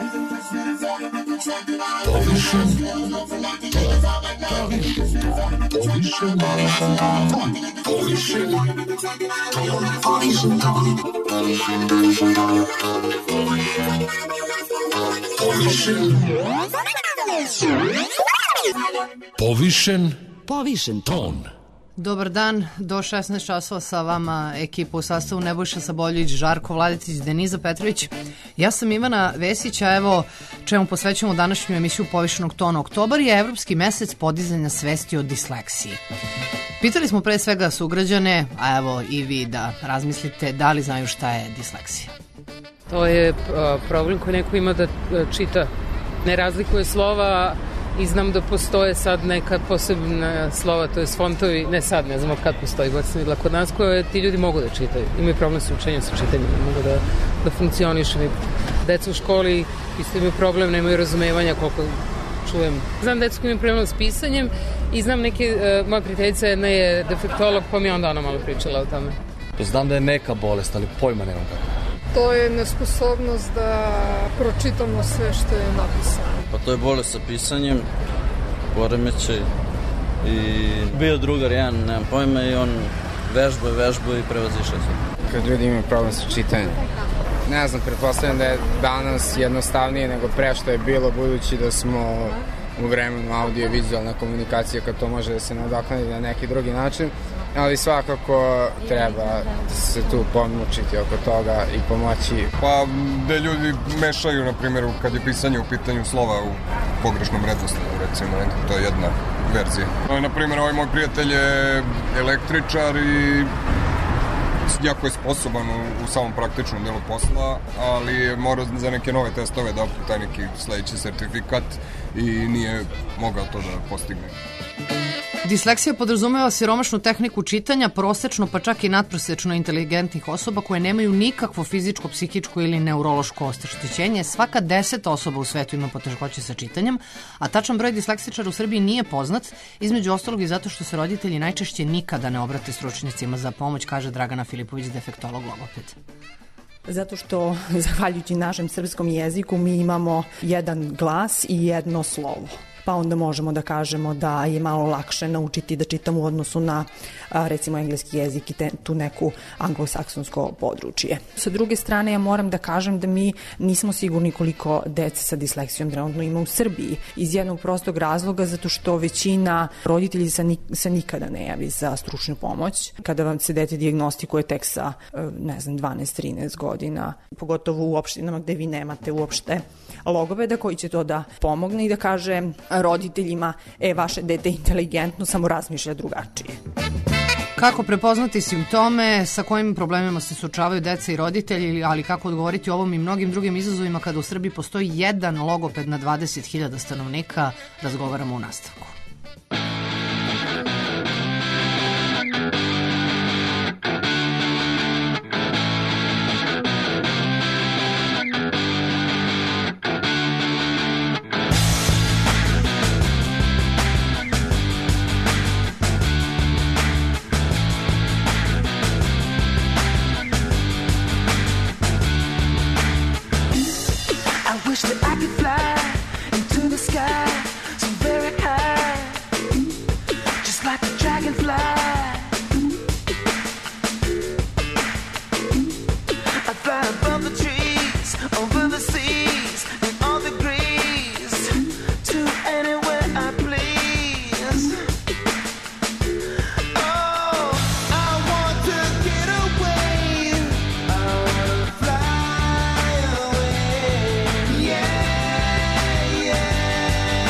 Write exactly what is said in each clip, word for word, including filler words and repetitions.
Povišen Povišen ton. Dobar dan, do šesnaest časova sa vama ekipa u sastavu Nebojša Saboljević, Žarko Vladetić, Deniza Petrović. Ja sam Ivana Vesić, a evo čemu posvećujemo današnju emisiju Povišenog tona. Oktobar je evropski mesec podizanja svesti o disleksiji. Pitali smo pre svega sugrađane, a evo i vi da razmislite da li znaju šta je disleksija. To je problem koji neko ima da čita, ne razlikuje slova i znam da postoje sad neka posebna slova, to je fontovi, ne sad, ne znam od kad postoji, god sam videla kod nas, koje ti ljudi mogu da čitaju. Imaju problem sa učenjem, sa čitanjem, ne mogu da, da funkcionišu. Deca u školi isto imaju problem, nemaju razumevanja koliko čujem. Znam decu koji imaju problem s pisanjem i znam neke, uh, moja prijateljica jedna je defektolog, pa mi je onda ona malo pričala o tome. Znam da je neka bolest, ali pojma nemam kako. To je nesposobnost da pročitamo sve što je napisano. Pa to je bolest sa pisanjem, poremećaj i bio drugar jedan, nemam pojma, i on vežba, vežba i prevazišao se. Kad ljudi imaju problem sa čitanjem. Ne znam, pretpostavljam da je danas jednostavnije nego pre što je bilo, budući da smo u vremenu audio-vizualna komunikacija, kad to može da se nadoknadi na neki drugi način, ali svakako treba se tu pomučiti oko toga i pomoći. Pa da ljudi mešaju, na primjer, kad je pisanje u pitanju slova u pogrešnom redosledu, recimo, to je jedna verzija. Na primjer, ovaj moj prijatelj je električar i jako je sposoban u, u samom praktičnom delu posla, ali je morao za neke nove testove da taj neki sledeći sertifikat i nije mogao to da postigne. Disleksija podrazumeva siromašnu tehniku čitanja, prosečno pa čak i nadprosečno inteligentnih osoba koje nemaju nikakvo fizičko, psihičko ili neurološko oštećenje. Svaka deseta osoba u svetu ima poteškoće sa čitanjem, a tačan broj disleksičara u Srbiji nije poznat, između ostalog i zato što se roditelji najčešće nikada ne obrate stručnjacima za pomoć, kaže Dragana Filipović, defektolog logoped. Zato što, zahvaljujući našem srpskom jeziku, mi imamo jedan glas i jedno slovo. Pa onda možemo da kažemo da je malo lakše naučiti da čitamo u odnosu na, recimo, engleski jezik i te, tu neku anglosaksonsko područje. Sa druge strane, ja moram da kažem da mi nismo sigurni koliko dece sa disleksijom trenutno ima u Srbiji. Iz jednog prostog razloga, zato što većina roditelji se, se nikada ne javi za stručnu pomoć. Kada vam se dete dijagnostikuje tek sa, ne znam, dvanaest trinaest godina, pogotovo u opštinama gde vi nemate uopšte logopeda koji će to da pomogne i da kaže roditeljima, e, vaše dete je inteligentno, samo razmišlja drugačije. Kako prepoznati simptome, sa kojim problemima se suočavaju deca i roditelji, ali kako odgovoriti ovom i mnogim drugim izazovima kada u Srbiji postoji jedan logoped na dvadeset hiljada stanovnika, razgovaramo u nastavku. Yeah.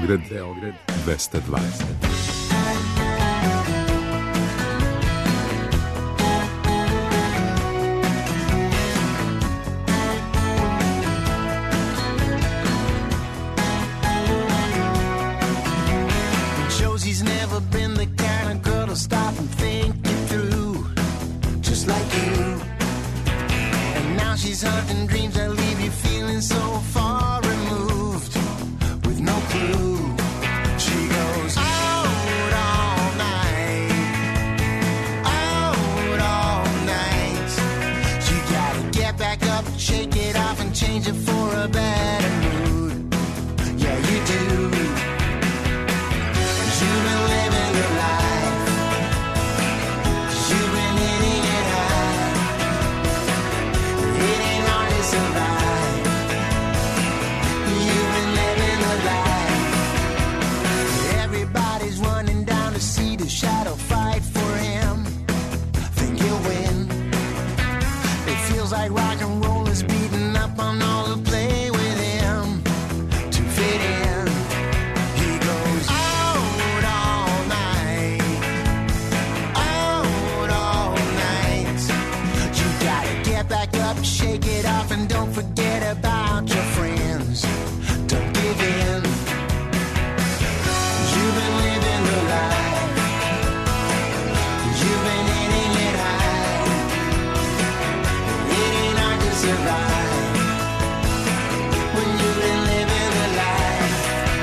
Beograd, Beograd, dvesta dva. Josie's never been the kind of girl to stop and think it through, just like you. And now she's hunting dreams that leave you feeling so far removed, with no clue. She goes out all night, out all night. You gotta get back up, shake it off and change it for a better mood. Yeah, you do. You've been living the life, you've been hitting it high. It ain't hard to survive. You've been living the life. Everybody's running down to see the shadow fight for him. Think he'll win. It feels like rock and roll is beating up on all who play with him to fit in. He goes out all night, out all night. You gotta get back up, shake it off, and don't forget about your friends. Don't give in. You've been living the life, you've been hitting it high. It ain't hard to survive when you've been living the life.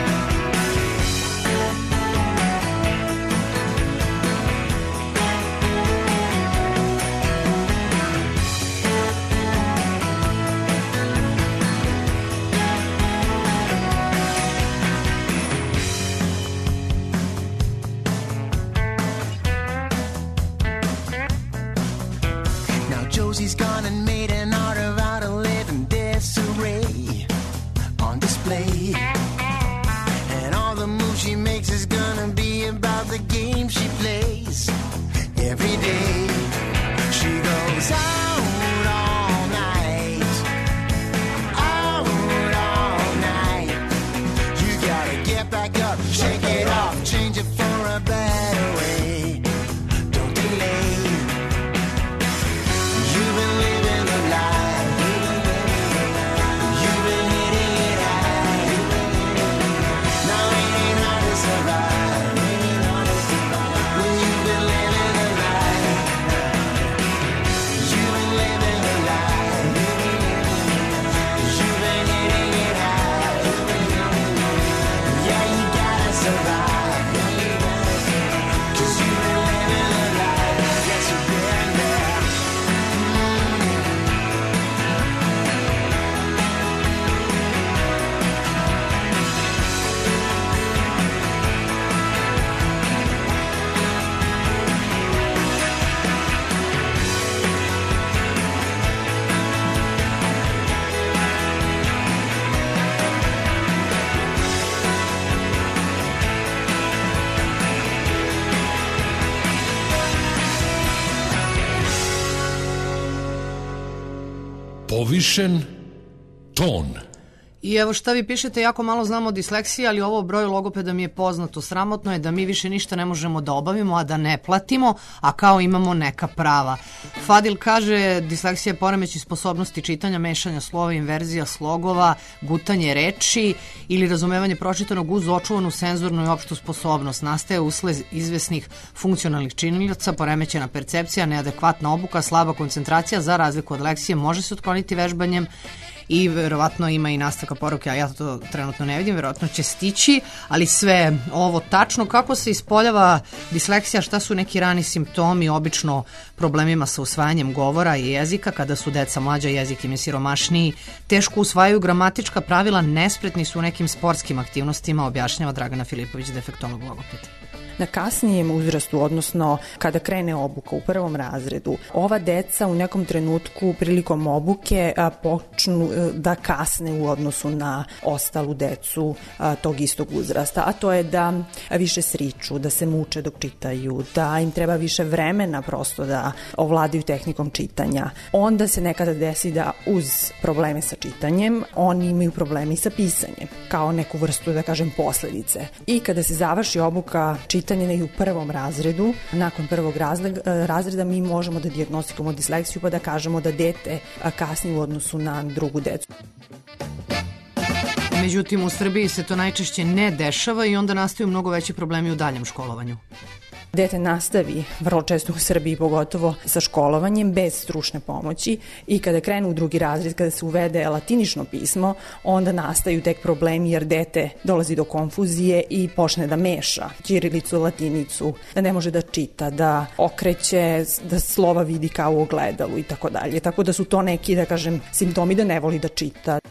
Now Josie's gone and made an art of how to live in disarray on display. And all the moves she makes is gonna be about the game she plays every day. She goes out all night, out all night. You gotta get back up, shake it off, change it for a better way. Don't delay. You've been living the life, you've been hitting it high. Now it ain't hard to survive when you've been living the life. You've been living the life, you've been hitting it high. Yeah, you gotta survive, 'cause you've been living the life. Yes, you've been there. Povišen ton. I evo šta vi pišete, jako malo znamo o disleksiji, ali ovo broju logopeda mi je poznato. Sramotno je da mi više ništa ne možemo da obavimo, a da ne platimo, a kao imamo neka prava. Fadil kaže, disleksija je poremećaj sposobnosti čitanja, mešanja slova, inverzija slogova, gutanje reči ili razumevanje pročitanog uz očuvanu senzornu i opštu sposobnost. Nastaje usled izvesnih funkcionalnih činilaca, poremećena percepcija, neadekvatna obuka, slaba koncentracija. Za razliku od leksije može se otkloniti vežbanjem i verovatno ima i nastavka poruke, a ja to trenutno ne vidim, verovatno će stići, ali sve ovo tačno. Kako se ispoljava disleksija, šta su neki rani simptomi, obično problemima sa usvajanjem govora i jezika, kada su deca mlađa, jezik im je siromašniji, teško usvajaju gramatička pravila, nespretni su u nekim sportskim aktivnostima, objašnjava Dragana Filipović, defektolog logoped. Na kasnijem uzrastu, odnosno kada krene obuka u prvom razredu, ova deca u nekom trenutku prilikom obuke a, počnu a, da kasne u odnosu na ostalu decu a, tog istog uzrasta, a to je da više sriču, da se muče dok čitaju, da im treba više vremena prosto da ovladaju tehnikom čitanja. Onda se nekada desi da uz probleme sa čitanjem, oni imaju problemi sa pisanjem, kao neku vrstu, da kažem, posledice. I kada se završi obuka čitanja i u prvom razredu, nakon prvog razreda mi možemo da dijagnostikujemo disleksiju pa da kažemo da dete kasni u odnosu na drugu decu. Međutim, u Srbiji se to najčešće ne dešava i onda nastaju mnogo veći problemi u daljem školovanju. Dete nastavi vrlo često u Srbiji, pogotovo sa školovanjem, bez stručne pomoći i kada krenu u drugi razred, kada se uvede latinično pismo, onda nastaju tek problemi jer dete dolazi do konfuzije i počne da meša ćirilicu, latinicu, da ne može da čita, da okreće, da slova vidi kao u ogledalu i tako dalje. Tako da su to neki, da kažem, simptomi da ne voli da čita.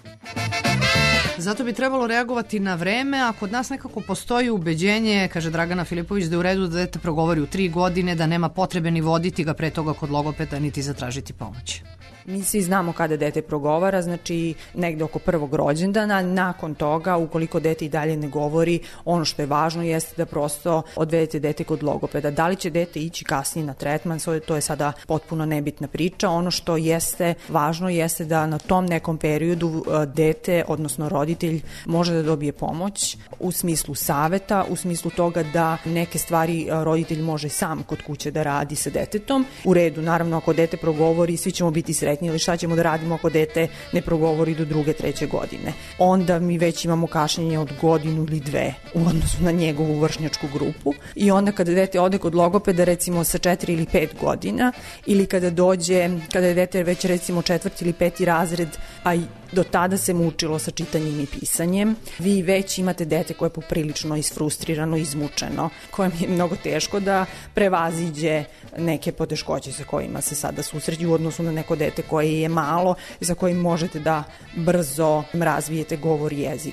Zato bi trebalo reagovati na vreme, a kod nas nekako postoji ubeđenje, kaže Dragana Filipović, da je u redu da dete progovori u tri godine, da nema potrebe ni voditi ga pre toga kod logopeda, niti zatražiti pomoć. Mi svi znamo kada dete progovara, znači negde oko prvog rođendana. Nakon toga, ukoliko dete i dalje ne govori, ono što je važno jeste da prosto odvedete dete kod logopeda. Da li će dete ići kasnije na tretman, to je sada potpuno nebitna priča. Ono što jeste važno jeste da na tom nekom periodu dete, odnosno roditelj, može da dobije pomoć u smislu saveta, u smislu toga da neke stvari roditelj može sam kod kuće da radi sa detetom. U redu, naravno, ako dete progovori, svi ćemo biti sretni, ili šta ćemo da radimo ako dete ne progovori do druge, treće godine. Onda mi već imamo kašnjenje od godinu ili dve u odnosu na njegovu vršnjačku grupu i onda kada dete ode kod logopeda recimo sa četiri ili pet godina ili kada dođe, kada je dete već recimo četvrti ili peti razred, a i do tada se mučilo sa čitanjem i pisanjem, vi već imate dete koje je poprilično isfrustrirano, izmučeno, kojem je mnogo teško da prevaziđe neke poteškoće sa kojima se sada susreću u odnosu na neko dete koje je malo i sa kojim možete da brzo razvijete govor i jezik.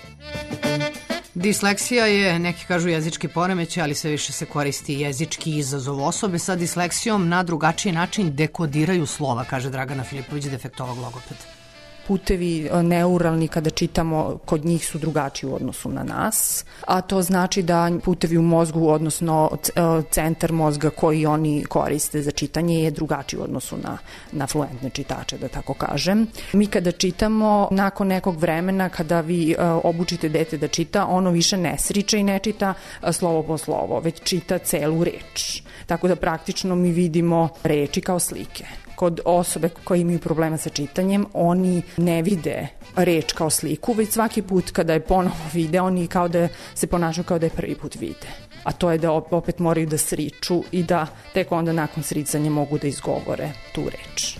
Disleksija je, neki kažu, jezički poremećaj, ali sve više se koristi jezički izazov. Osobe sa disleksijom na drugačiji način dekodiraju slova, kaže Dragana Filipović, defektolog logoped. Putevi neuralni kada čitamo kod njih su drugačiji u odnosu na nas, a to znači da putevi u mozgu, odnosno centar mozga koji oni koriste za čitanje je drugačiji u odnosu na, na fluentne čitače, da tako kažem. Mi kada čitamo, nakon nekog vremena kada vi obučite dete da čita, ono više ne sriče i ne čita slovo po slovo, već čita celu reč. Tako da praktično mi vidimo reči kao slike. Kod osobe koji imaju problema sa čitanjem, oni ne vide reč kao sliku, već svaki put kada je ponovo vide, oni kao da se ponašaju kao da je prvi put vide. A to je da opet moraju da sriču i da tek onda nakon sricanja mogu da izgovore tu reč.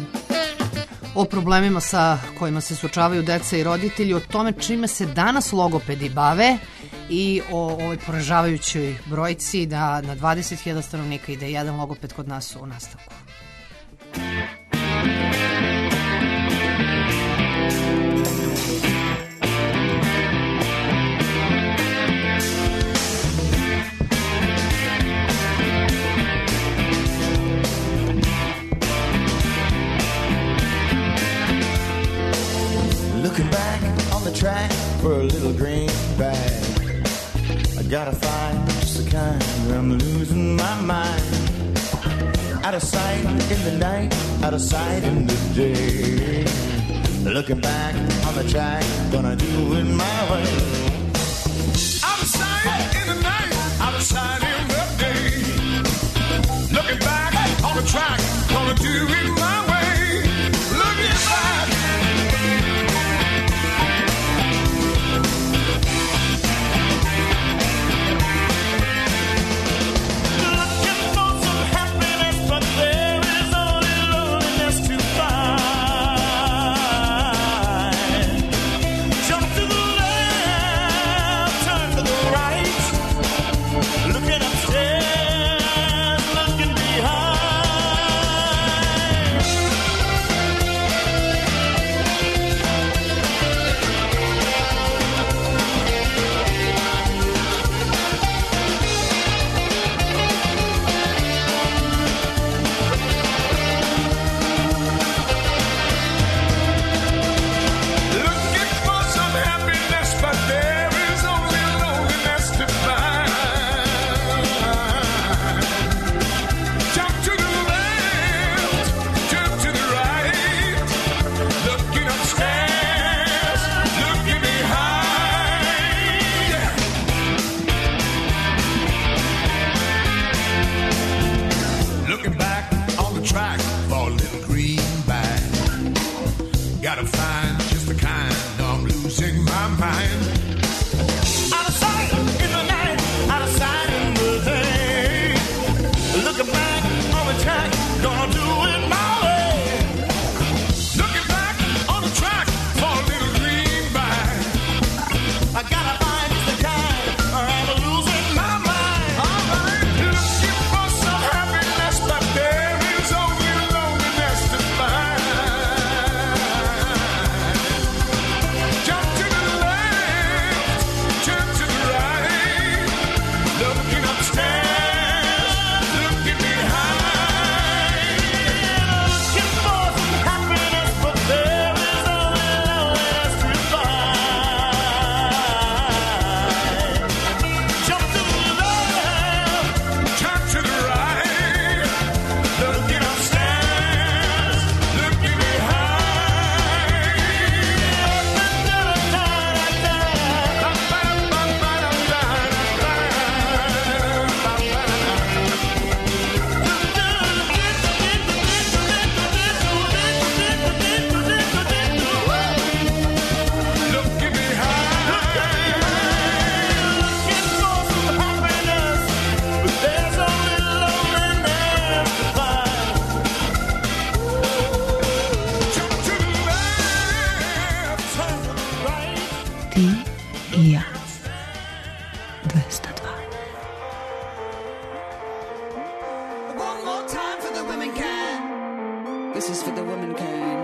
O problemima sa kojima se suočavaju deca i roditelji, o tome čime se danas logopedi bave i o ovoj poražavajućoj brojci da na dvadeset hiljada stanovnika ide jedan logoped kod nas u nastavku. Looking back on the track for a little green bag, I gotta find just the kind where I'm losing my mind. Out of sight in the night, out of sight in the day. Looking back on the track, gonna do it my way. Out of sight in the night, out of sight in the day. Looking back on the track, gonna do it my way. Looking back. Looking up This is for the womankind.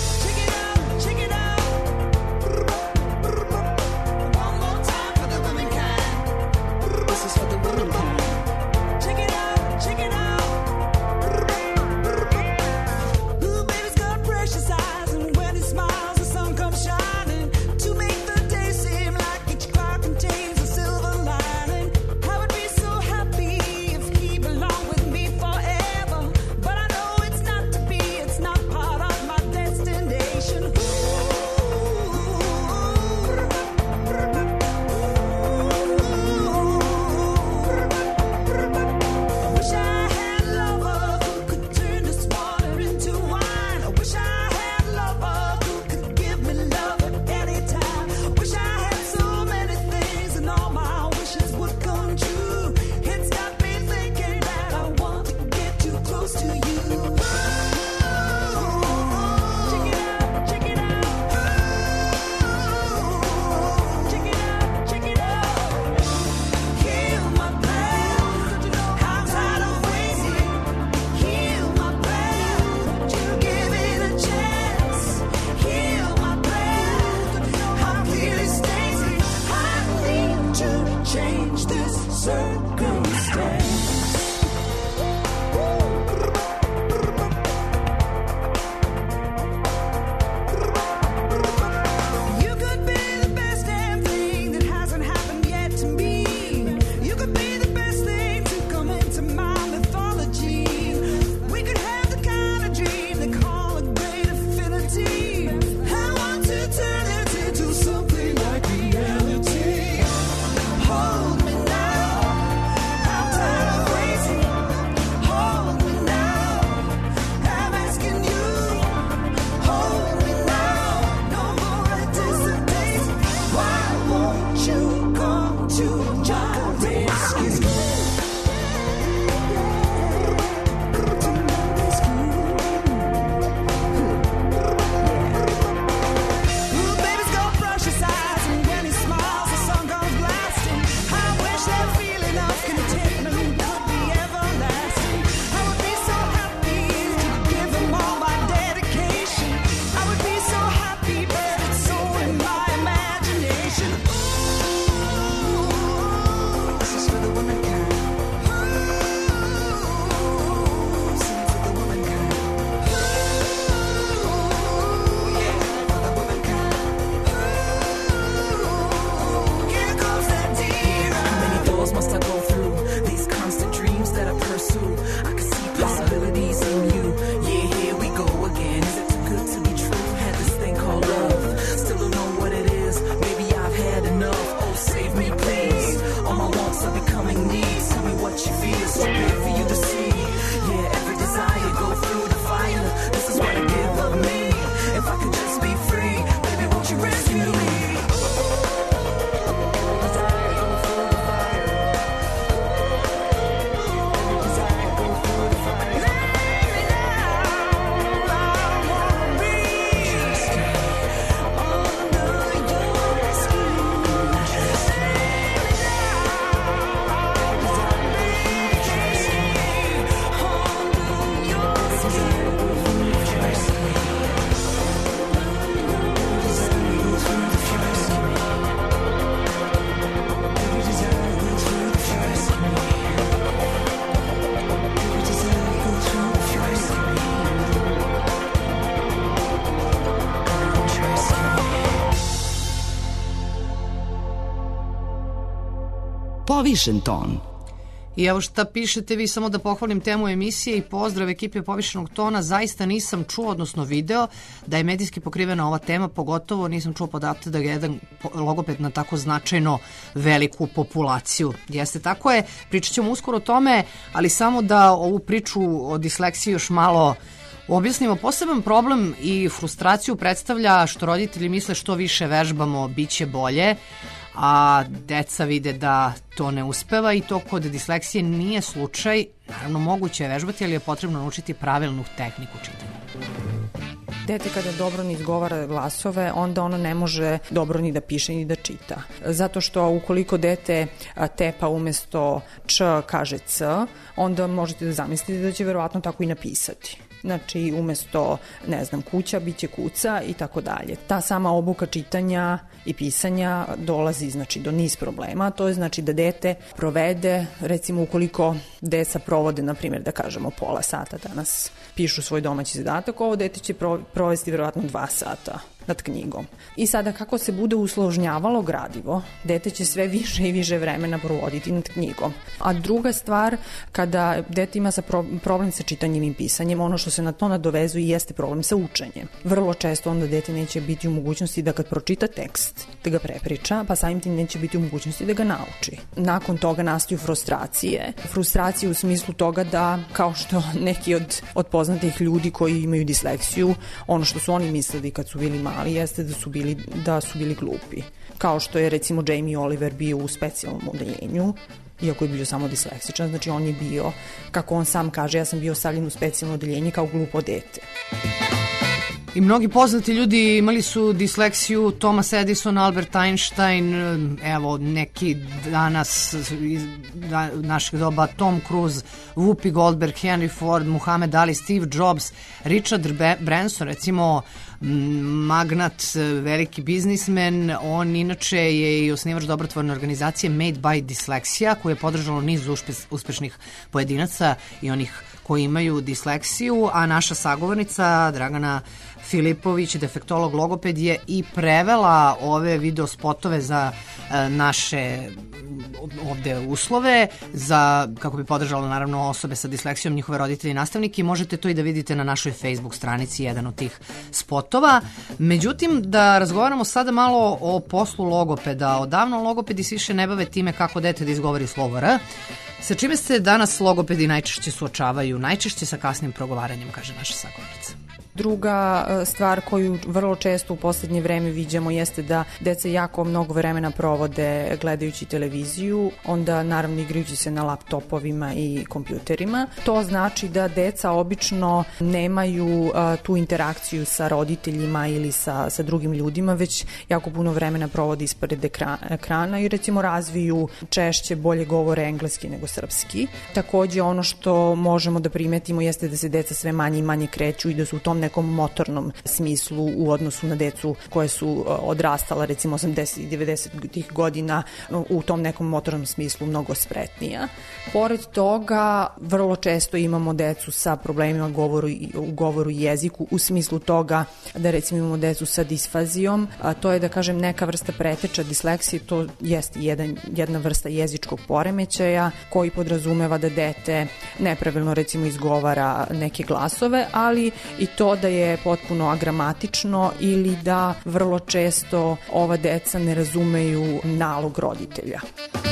Povišen ton. I evo šta pišete vi, samo da pohvalim temu emisije i pozdrav ekipe Povišenog tona. Zaista nisam čuo, odnosno video, da je medijski pokrivena ova tema, pogotovo nisam čuo podatak da je jedan logoped na tako značajno veliku populaciju. Jeste, tako je, pričat ćemo uskoro o tome, ali samo da ovu priču o disleksiji još malo objasnimo. Poseban problem i frustraciju predstavlja što roditelji misle što više vežbamo, bit će bolje, a deca vide da to ne uspeva i to kod disleksije nije slučaj. Naravno, moguće je vežbati, ali je potrebno naučiti pravilnu tehniku čitanja. Dete kada dobro ne izgovara glasove, onda ono ne može dobro ni da piše ni da čita. Zato što ukoliko dete tepa umesto č kaže c, onda možete da zamislite da će verovatno tako i napisati. Znači, umesto, ne znam, kuća, bit će kuca i tako dalje. Ta sama obuka čitanja i pisanja dolazi, znači, do niz problema. To je, znači, da dete provede, recimo, ukoliko deca provode, na primjer, da kažemo, pola sata danas pišu svoj domaći zadatak, ovo dete će provesti vjerovatno dva sata nad knjigom. I sada kako se bude usložnjavalo gradivo, dete će sve više i više vremena provoditi nad knjigom. A druga stvar, kada dete ima sa pro, problem sa čitanjem i pisanjem, ono što se na to nadovezuje jeste problem sa učenjem. Vrlo često onda dete neće biti u mogućnosti da kad pročita tekst, da ga prepriča, pa samim tim neće biti u mogućnosti da ga nauči. Nakon toga nastaju frustracije. Frustracije u smislu toga da, kao što neki od, od poznatih ljudi koji imaju disleksiju, ono što su oni mislili kad su bili mali jeste da su bili, da su bili glupi. Kao što je recimo Jamie Oliver bio u specijalnom odeljenju, iako je bio samo disleksičan, znači on je bio, kako on sam kaže, ja sam bio stavljen u specijalno odeljenje kao glupo dete. I mnogi poznati ljudi imali su disleksiju, Thomas Edison, Albert Einstein, evo neki danas iz našeg doba, Tom Cruise, Whoopi Goldberg, Henry Ford, Muhammad Ali, Steve Jobs, Richard Branson, recimo magnat, veliki biznismen. On inače je i osnivač dobrotvorne organizacije Made by Dyslexia, koje je podržalo niz uspešnih pojedinaca i onih koji imaju disleksiju, a naša sagovornica Dragana Filipović, defektolog logoped, je i prevela ove video spotove za e, naše ovde uslove, za, kako bi podržalo naravno osobe sa disleksijom, njihove roditelji i nastavnike, i možete to i da vidite na našoj Facebook stranici, jedan od tih spotova. Međutim, da razgovaramo sada malo o poslu logopeda. Odavno logopedi se više ne bave time kako dete da izgovori slovo R. Sa čime se danas logopedi najčešće suočavaju? Najčešće sa kasnim progovaranjem, kaže naša sagovornica. Druga stvar koju vrlo često u poslednje vreme viđamo jeste da deca jako mnogo vremena provode gledajući televiziju, onda naravno igrajući se na laptopovima i kompjuterima. To znači da deca obično nemaju a, tu interakciju sa roditeljima ili sa, sa drugim ljudima, već jako puno vremena provode ispred ekrana i recimo razviju češće bolje govore engleski nego srpski. Takođe ono što možemo da primetimo jeste da se deca sve manje i manje kreću i da su u tom nekom motornom smislu u odnosu na decu koje su odrastala recimo osamdesetih i devedesetih godina u tom nekom motornom smislu mnogo spretnija. Pored toga, vrlo često imamo decu sa problemima govoru, u govoru i jeziku, u smislu toga da recimo imamo decu sa disfazijom, a to je da kažem neka vrsta preteča disleksije, to jeste jedan, jedna vrsta jezičkog poremećaja koji podrazumeva da dete nepravilno recimo izgovara neke glasove, ali i to da je potpuno agramatično ili da vrlo često ova deca ne razumeju nalog roditelja.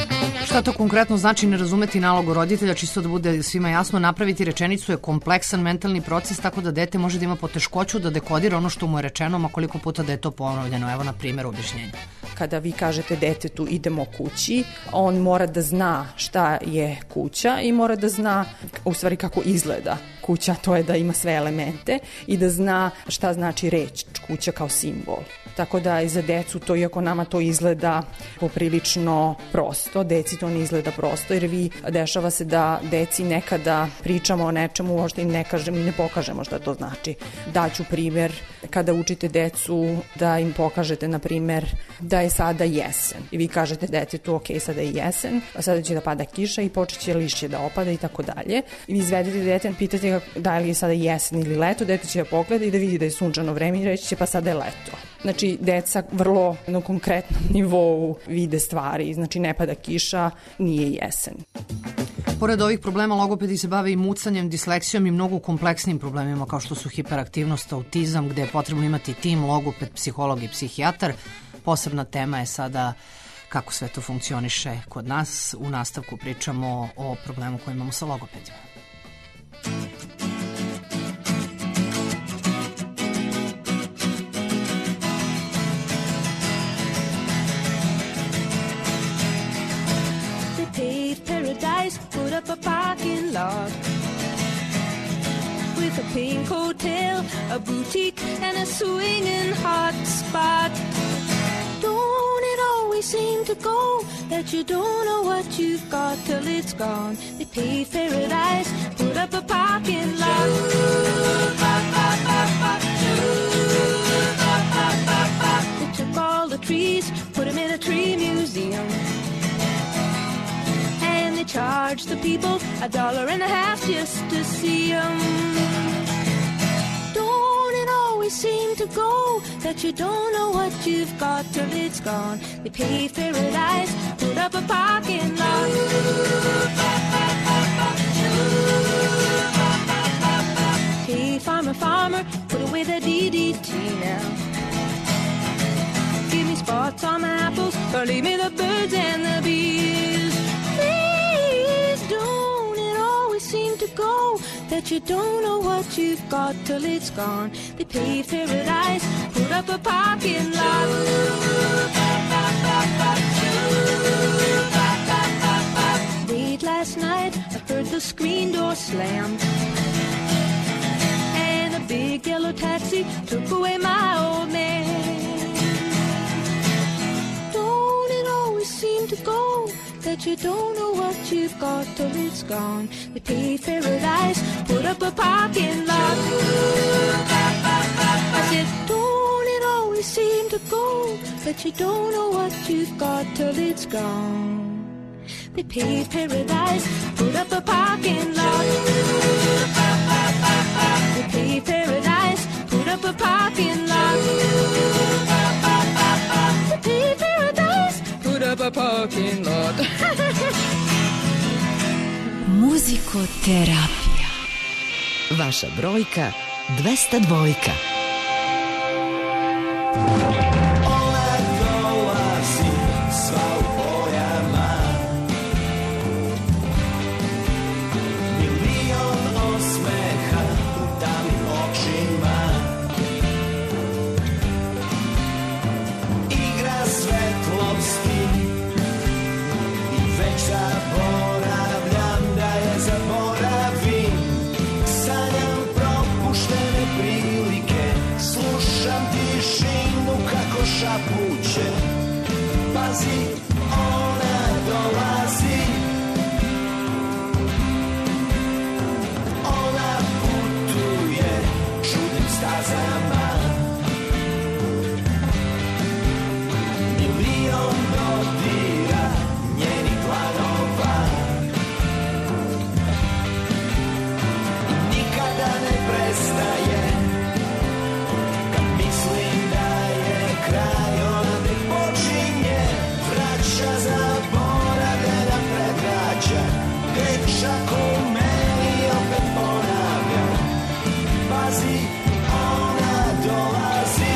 Šta to konkretno znači ne razumeti nalog roditelja? Čisto da bude svima jasno, napraviti rečenicu je kompleksan mentalni proces, tako da dete može da ima poteškoću da dekodira ono što mu je rečeno, ma koliko puta da je to ponovljeno. Evo na primjer objašnjenja. Kada vi kažete detetu idemo kući, on mora da zna šta je kuća i mora da zna u stvari kako izgleda kuća, to je da ima sve elemente i da zna šta znači reč kuća kao simbol. Tako da i za decu to, iako nama to izgleda poprilično prosto, deci to ne izgleda prosto, jer vi dešava se da deci nekada pričamo o nečemu, uopšte im ne kažemo i ne pokažemo šta to znači. Daću primjer, kada učite decu da im pokažete, na primjer, da je sada jesen. I vi kažete detetu, ok, sada je jesen, a sada će da pada kiša i počet će lišće da opada i tako dalje. I vi izvedete dete, pitate ga da li je sada jesen ili leto, dete će da pogleda i da vidi da je sunčano vreme i reći će pa sada je leto. Znači, deca vrlo na konkretnom nivou vide stvari, znači ne pada kiša, nije jesen. Pored ovih problema, logopedi se bave i mucanjem, disleksijom i mnogo kompleksnim problemima kao što su hiperaktivnost, autizam, gde je potrebno imati tim, logoped, psiholog i psihijatar. Posebna tema je sada kako sve to funkcioniše kod nas. U nastavku pričamo o problemu koji imamo sa logopedima. Put up a parking lot with a pink hotel, a boutique, and a swinging hot spot. Don't it always seem to go that you don't know what you've got till it's gone? They paid paradise, put up a parking lot. a dollar and a half just to see 'em. Don't it always seem to go that you don't know what you've got till it's gone? They paved paradise, put up a parking lot. Hey, farmer, farmer, put away the D D T now. Give me spots on the apples, or leave me the birds and the bees. Please don't it always seem to go that you don't know what you've got till it's gone. They paved paradise, put up a parking lot. Late last night, I heard the screen door slam, and a big yellow taxi took away my old man. Don't it always seem to go that you don't know what you've got till it's gone? They paved paradise, put up a parking lot. I said, don't it always seem to go that you don't know what you've got till it's gone? They paved paradise, put up a parking lot. They paved paradise, put up a parking lot. They paved paradise, put up a parking lot. Muzikoterapija. Vaša brojka dvesta dvojka. Ona dolazi sva u bojama, milion osmeha u tamnim očima, igra svetlosti i već zaboravljam da je zaboravim. Sanjam propuštene prilike, slušam tišinu kako šapuće. Pazi, ona dolazi, ona putuje čudnim stazama, milion dodira njenih dlanova, nikada ne prestaje. Kad mislim da je kraj, ona tek počinje, vraća zaboravljena predrađa. Dečak u meni opet ponavlja, pazi, ona dolazi.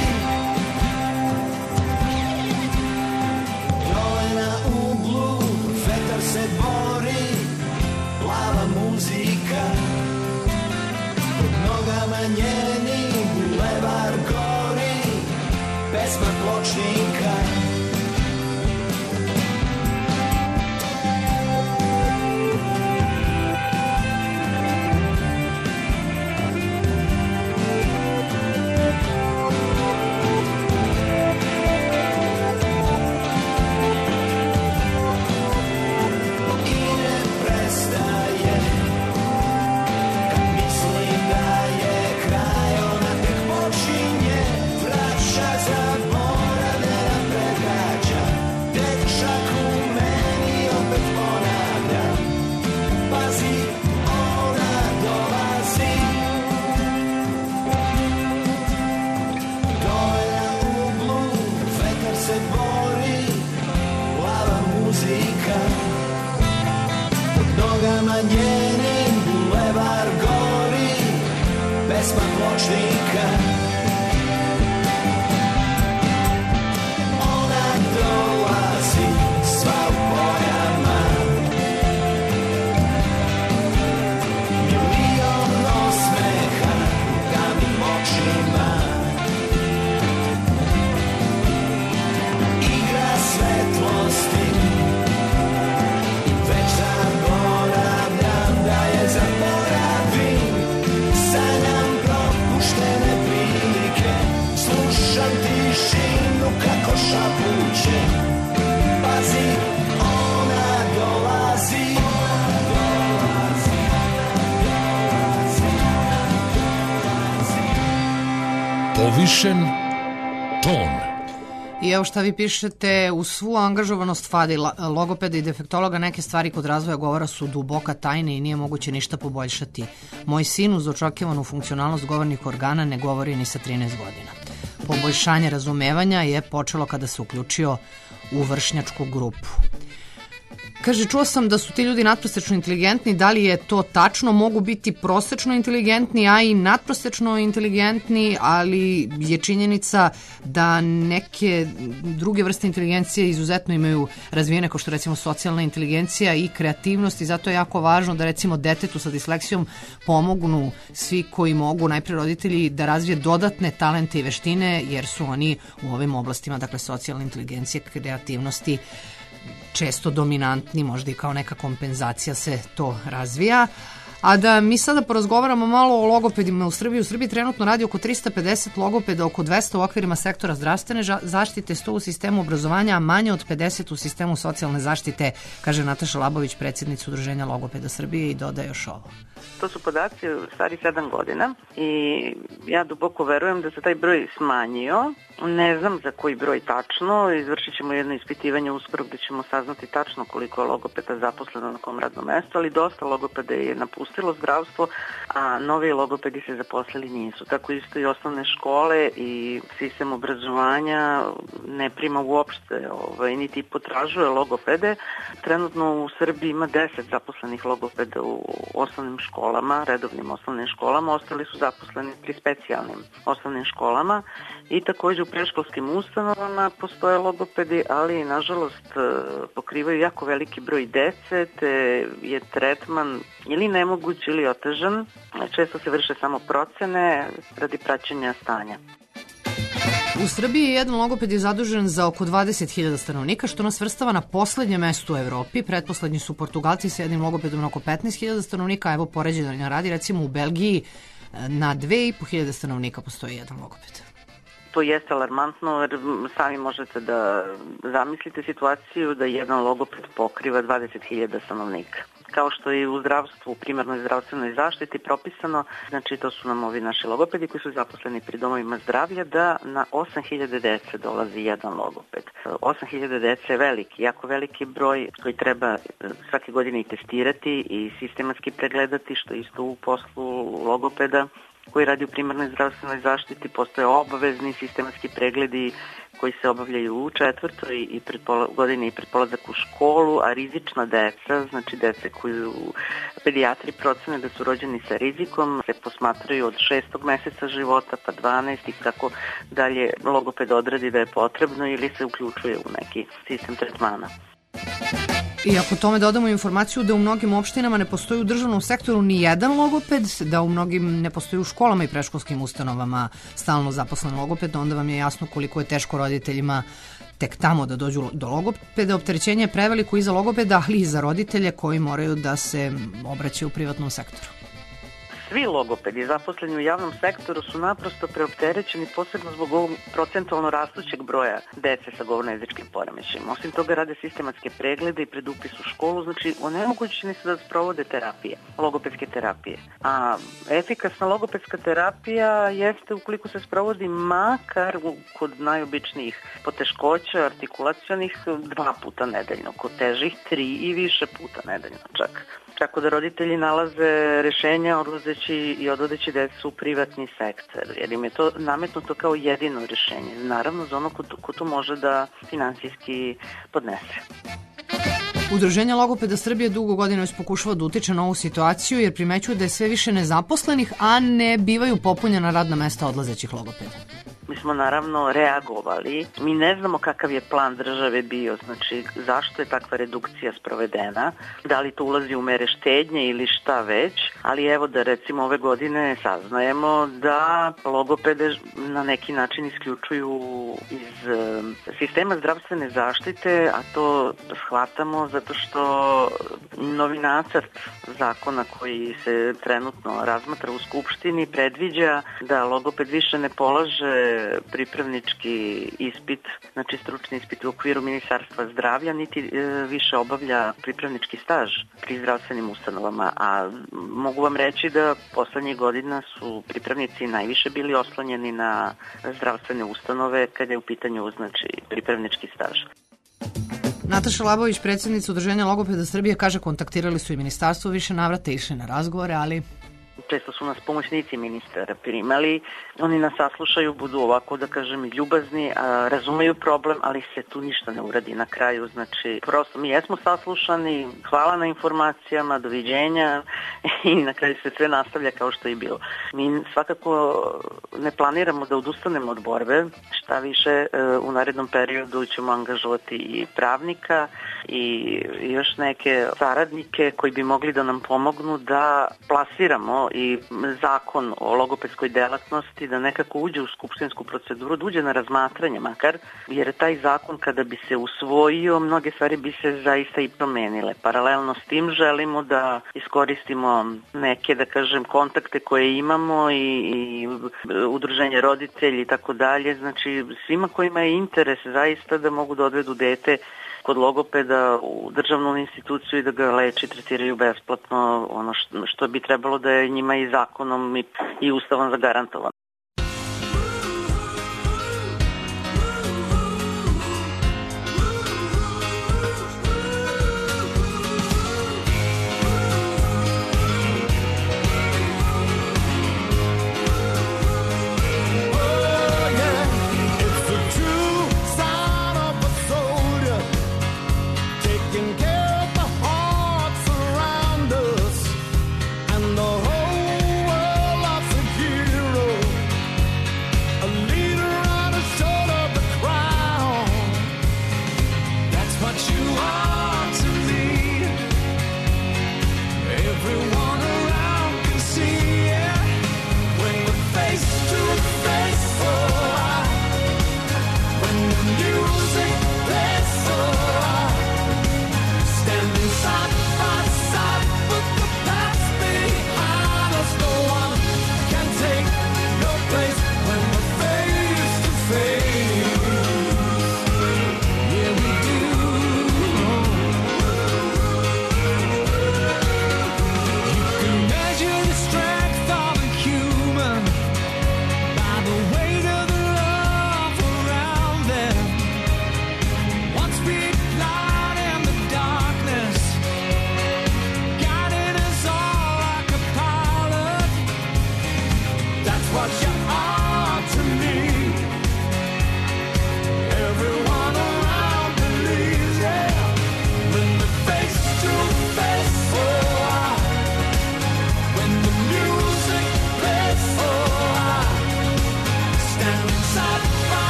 Dole na uglu vetar se bori, plava muzika, pod nogama njeni bulevar gori, pesma pločnika. I ne prestaje, kad mislim da je kraj, ona tek počinje, vraća zaboravljena pregađa. Dečak u meni opet ponavlja, pazi, ona dolazi. Dole na uglu vetar se bori, plava muzika, pod nogama njenim bulevar gori, pesma pločnika. Ona dolazi sva u bojama, milion osmeha u tamnim očima, igra svetlosti i već zaboravljam da je zaboravim. Sanjam propuštene prilike, slušam tišinu kako šapuće. Pazi, ona dolazi. Povišen ton. I evo šta vi pišete, u svu angažovanost fadi logopeda i defektologa neke stvari kod razvoja govora su duboka tajna i nije moguće ništa poboljšati. Moj sin uz očekivanu funkcionalnost govornih organa ne govori ni sa trinaest godina. Poboljšanje razumevanja je počelo kada se uključio u vršnjačku grupu. Kaže, čuo sam da su ti ljudi nadprosečno inteligentni, da li je to tačno? Mogu biti prosečno inteligentni, a i nadprosečno inteligentni, ali je činjenica da neke druge vrste inteligencije izuzetno imaju razvijene, kao što recimo socijalna inteligencija i kreativnost, i zato je jako važno da recimo detetu sa disleksijom pomognu svi koji mogu, najpre roditelji, da razvije dodatne talente i veštine, jer su oni u ovim oblastima, dakle socijalne inteligencije, kreativnosti, često dominantni, možda i kao neka kompenzacija se to razvija. A da mi sada porazgovaramo malo o logopedima u Srbiji. U Srbiji trenutno radi oko trista pedeset logopeda, oko dvesta u okvirima sektora zdravstvene zaštite, sto u sistemu obrazovanja, a manje od pedeset u sistemu socijalne zaštite, kaže Nataša Labović, predsjednica Udruženja logopeda Srbije, i dodaje još ovo. To su podaci stari sedam godina i ja duboko verujem da se taj broj smanjio. Ne znam za koji broj tačno, izvršit ćemo jedno ispitivanje uskoro gde ćemo saznati tačno koliko je logopeda zaposleno na kom radnom mestu, ali dosta logopeda je napustilo zdravstvo, a novi logopedi se zaposlili nisu. Tako isto i osnovne škole i sistem obrazovanja ne prima uopšte, ovaj, niti potražuje logopede. Trenutno u Srbiji ima deset zaposlenih logopeda u osnovnim školama, redovnim osnovnim školama, ostali su zaposleni pri specijalnim osnovnim školama i takođe u predškolskim ustanovama postoje logopedi, ali nažalost pokrivaju jako veliki broj dece, te je tretman ili nemoguć ili otežan. Često se vrše samo procene radi praćenja stanja. U Srbiji jedan logoped je zadužen za oko dvadeset hiljada stanovnika, što nas svrstava na poslednje mesto u Evropi. Pretposlednji su Portugalci sa jednim logopedom na oko petnaest hiljada stanovnika, evo poređenja radi, recimo u Belgiji na dve i po hiljade stanovnika postoji jedan logoped. To jeste alarmantno, jer sami možete da zamislite situaciju da jedan logoped pokriva dvadeset hiljada stanovnika. Kao što je u zdravstvu, u primarnoj zdravstvenoj zaštiti propisano, znači to su nam ovi naši logopedi koji su zaposleni pri domovima zdravlja, da na osam hiljada dece dolazi jedan logoped. osam hiljada dece je veliki, jako veliki broj koji treba svake godine i testirati i sistematski pregledati, što isto u poslu logopeda koji radi u primarnoj zdravstvenoj zaštiti. Postoje obavezni sistematski pregledi koji se obavljaju u četvrtoj i pred pola, godine i pred polazak u školu, a rizična deca, znači dece koju pedijatri procene da su rođeni sa rizikom, se posmatraju od šestog meseca života pa dvanaest i kako dalje logoped odredi da je potrebno ili se uključuje u neki sistem tretmana. I ako tome dodamo informaciju da u mnogim opštinama ne postoji u državnom sektoru ni jedan logoped, da u mnogim ne postoji u školama i predškolskim ustanovama stalno zaposlen logoped, onda vam je jasno koliko je teško roditeljima tek tamo da dođu do logopeda. Opterećenje je preveliko i za logopeda, ali i za roditelje koji moraju da se obraćaju u privatnom sektoru. Svi logopedi zaposleni u javnom sektoru su naprosto preopterećeni, posebno zbog ovog procentualno rastućeg broja dece sa govorno-jezičkim poremećajima. Osim toga rade sistematske preglede i pred upis u školu, znači onemogućeni su da sprovode terapije, logopedske terapije. A efikasna logopedska terapija jeste ukoliko se sprovodi makar kod najobičnijih poteškoća artikulacionih dva puta nedeljno, kod težih tri i više puta nedeljno čak. Tako da roditelji nalaze rešenja odlazeći i odvodeći decu u privatni sektor, jer im je to nametnuto kao jedino rešenje. Naravno, za ono ko, ko to može da finansijski podnese. Udruženje logopeda Srbije dugo godina već pokušava da utiče na ovu situaciju, jer primećuju da je sve više nezaposlenih, a ne bivaju popunjena radna mesta odlazećih logopeda. Mi smo naravno reagovali. Mi ne znamo kakav je plan države bio, znači zašto je takva redukcija sprovedena, da li to ulazi u mere štednje ili šta već, ali evo da recimo ove godine saznajemo da logopede na neki način isključuju iz sistema zdravstvene zaštite, a to shvatamo zato što novi nacrt zakona koji se trenutno razmatra u Skupštini predviđa da logoped više ne polaže pripravnički ispit, znači stručni ispit u okviru Ministarstva zdravlja, niti e, više obavlja pripravnički staž pri zdravstvenim ustanovama, a mogu vam reći da poslednjih godina su pripravnici najviše bili oslonjeni na zdravstvene ustanove kada je u pitanju znači pripravnički staž. Nataša Labović, predsjednica Udruženja logopeda Srbije, kaže kontaktirali su i ministarstvo više navrata, išli na razgovore, ali često su nas pomoćnici ministara primali, oni nas saslušaju, budu ovako da kažem ljubazni, a, razumeju problem, ali se tu ništa ne uradi na kraju, znači prosto mi jesmo saslušani, hvala na informacijama, doviđenja i na kraju se sve nastavlja kao što je bilo. Mi svakako ne planiramo da odustanemo od borbe, šta više u narednom periodu ćemo angažovati i pravnika i još neke saradnike koji bi mogli da nam pomognu da plasiramo i zakon o logopedskoj delatnosti, da nekako uđe u skupštinsku proceduru, da uđe na razmatranje makar, jer taj zakon kada bi se usvojio, mnoge stvari bi se zaista i promenile. Paralelno s tim želimo da iskoristimo neke, da kažem, kontakte koje imamo i, i udruženje roditelji i tako dalje, znači svima kojima je interes zaista da mogu da odvedu dete kod logopeda u državnu instituciju i da ga leči, tretiraju besplatno, ono što, što bi trebalo da je njima i zakonom i, i ustavom zagarantovano.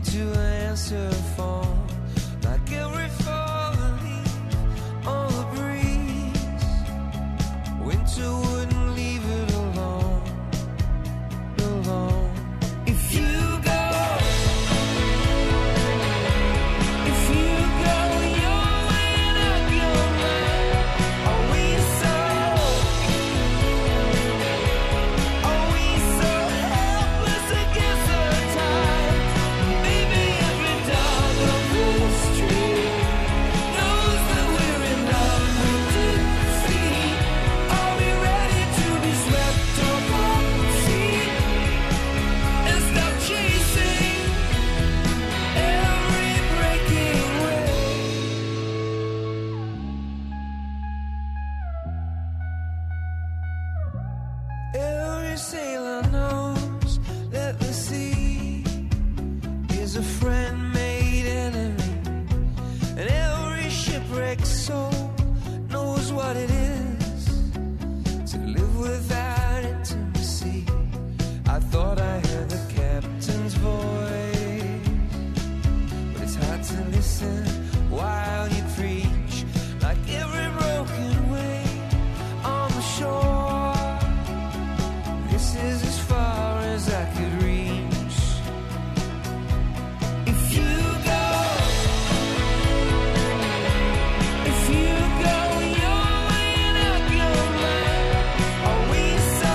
to answer phone like every falling leaf on the breeze. Winter wouldn't leave it alone, alone. If you go, if you go your way and I'll go mine, are we so, are we so helpless against the tide? Maybe every dog on the street knows that we're in love with defeat. Are we ready to be swept off our feet and stop chasing every breaking wave? Every sailor knows that the sea is a friend made enemy, and every shipwrecked soul knows what it is to live without intimacy. I thought I heard the captain's voice, but it's hard to listen while you preach like every broken wave on the shore. This is as far as I could reach. If you go, if you go your way and I'll go mine, are we so,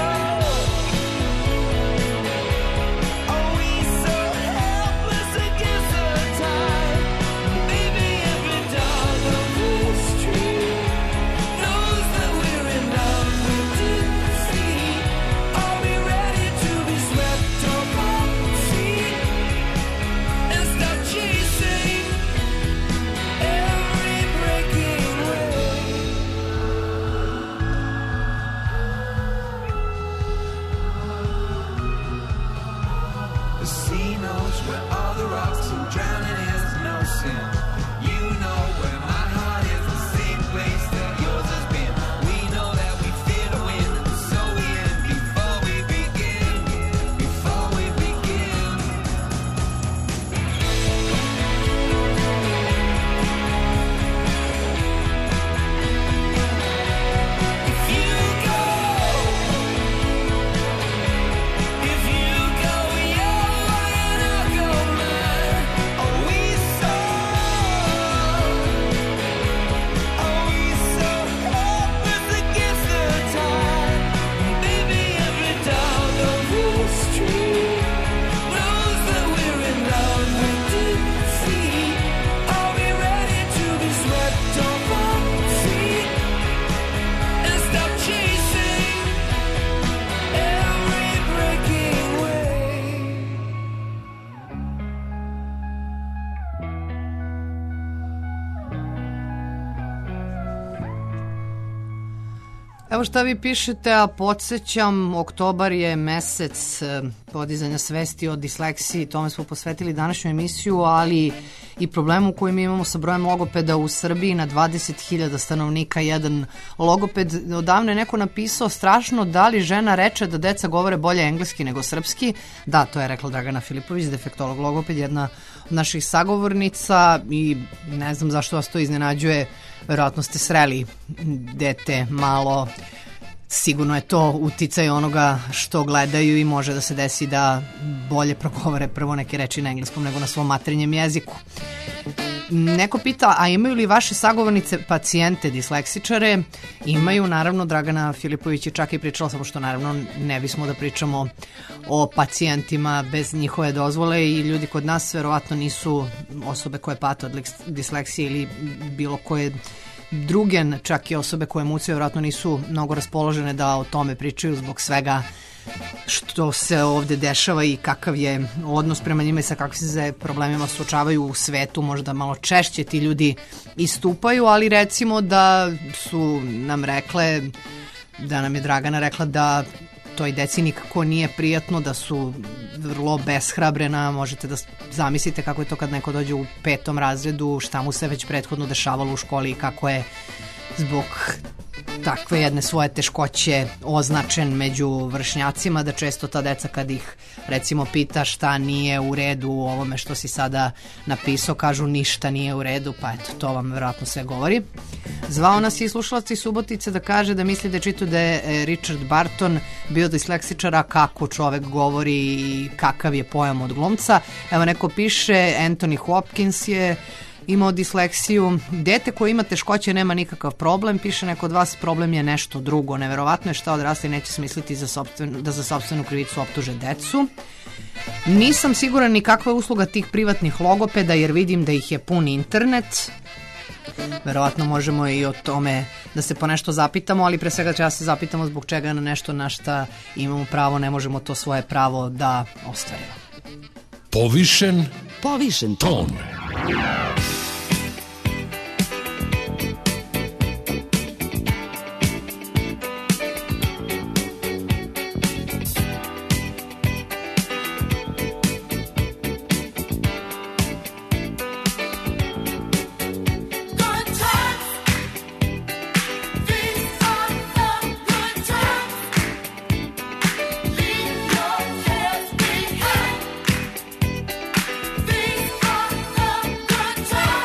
are we so helpless against the tide? Maybe every dog on the street knows that we're in love with defeat. Are we ready to be swept off our feet and stop chasing every breaking wave? The sea knows where all the rocks and drowning is no sin. You know where my heart is, the same place that yours has been. We know that we fear to win, so we end before we begin, before we begin. If you go, if you go your way and I'll go mine, are we so, are we so helpless against the tide? Maybe every dog on the street knows that we're in love with defeat. Are we ready to be swept off our feet and stop chasing every breaking wave? Evo šta vi pišete, a podsjećam, oktobar je mesec e, podizanja svesti o disleksiji, tome smo posvetili današnju emisiju, ali i problemu koji mi imamo sa brojem logopeda u Srbiji. Na dvadeset hiljada stanovnika jedan logoped. Odavno je neko napisao, strašno, da li žena reče da deca govore bolje engleski nego srpski? Da, to je rekla Dragana Filipović, defektolog logoped, jedna od naših sagovornica, i ne znam zašto vas to iznenađuje. Verovatno ste sreli dete malo, sigurno je to uticaj onoga što gledaju i može da se desi da bolje progovore prvo neke reči na engleskom nego na svom materinjem jeziku. Neko pita, a imaju li vaše sagovornice pacijente disleksičare? Imaju, naravno. Dragana Filipović je čak i pričala, samo što naravno ne bismo da pričamo o pacijentima bez njihove dozvole, i ljudi kod nas verovatno nisu osobe koje pate od disleksije ili bilo koje druge, čak i osobe koje mucaju, verovatno nisu mnogo raspoložene da o tome pričaju zbog svega što se ovde dešava i kakav je odnos prema njima i sa kakvim se problemima suočavaju u svetu. Možda malo češće ti ljudi istupaju, ali recimo da su nam rekle, da nam je Dragana rekla da toj deci nikako nije prijatno, da su vrlo beshrabrena. Možete da zamislite kako je to kad neko dođe u petom razredu, šta mu se već prethodno dešavalo u školi i kako je zbog takve jedne svoje teškoće označen među vršnjacima, da često ta deca kad ih recimo pita šta nije u redu u ovome što si sada napisao, kažu ništa nije u redu, pa eto, to vam vjerojatno sve govori. Zvao nas i slušalac iz Subotice da kaže da misli da čitu da je Richard Barton bio disleksičara, kako čovek govori i kakav je pojam od glumca. Evo neko piše, Anthony Hopkins je imao disleksiju. Dete koje ima teškoće nema nikakav problem, piše neko od vas, problem je nešto drugo. Neverovatno je šta odrasli neće smisliti za sopstvenu, da za sopstvenu krivicu optuže decu. Nisam siguran ni kakva je usluga tih privatnih logopeda, jer vidim da ih je pun internet. Verovatno možemo i o tome da se po nešto zapitamo, ali pre svega treba se zapitamo zbog čega na nešto na šta imamo pravo, ne možemo to svoje pravo da ostvarimo. Povišen Povišen ton. Time.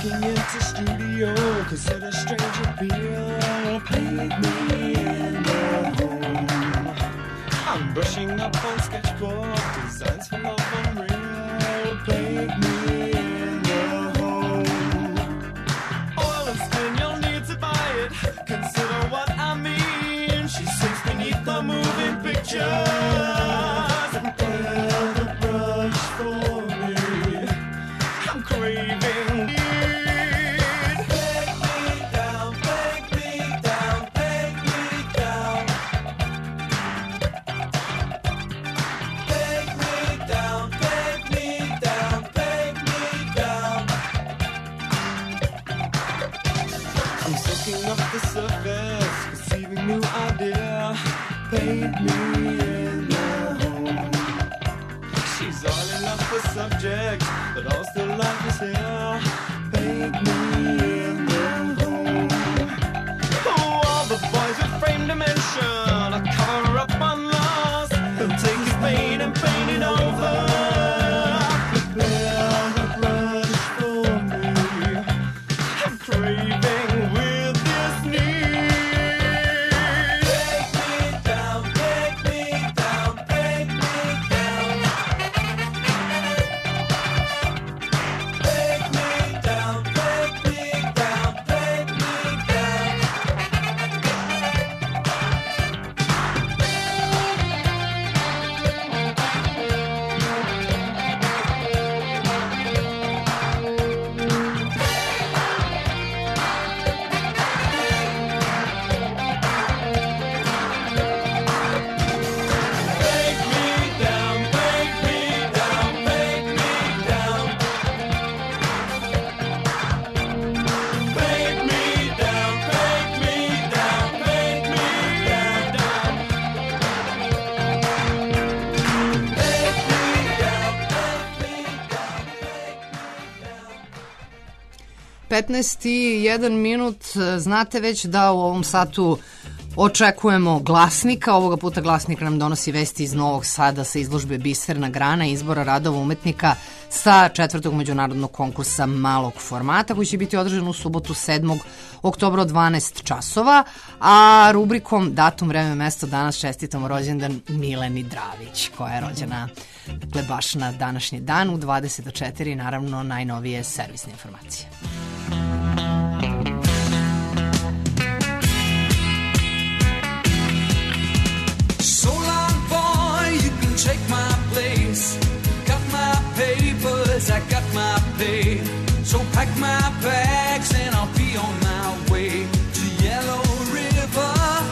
walking into studio, consider strange appeal, paint me in the home. I'm brushing up on sketchbook, designs for love unreal, paint me in the home. Oil and spin, you'll need to buy it, consider what I mean. She sits beneath the moving picture. Paint me in the home. She's all in love with subject, but all still life is here. Paint me in the home. Oh, all the boys with frame dimension, I cover up on loss. He'll take his paint and paint it over. Prepare the brush for me. I'm craving with this need. petnaest i jedan minut, znate već da u ovom satu očekujemo glasnika. Ovoga puta glasnik nam donosi vesti iz Novog Sada sa izložbe Biserna grana, izbora radova umetnika sa četvrtog međunarodnog konkursa malog formata koji će biti održan u subotu sedmog oktobra od dvanaest časova, a rubrikom datum, vreme, mesto danas čestitamo rođendan Mileni Dravić koja je rođena dakle, baš na današnji dan u dvadeset do četiri, naravno najnovije servisne informacije. So long, boy, you can take my place. Got my papers, I got my pay. So pack my bags and I'll be on my way to Yellow River.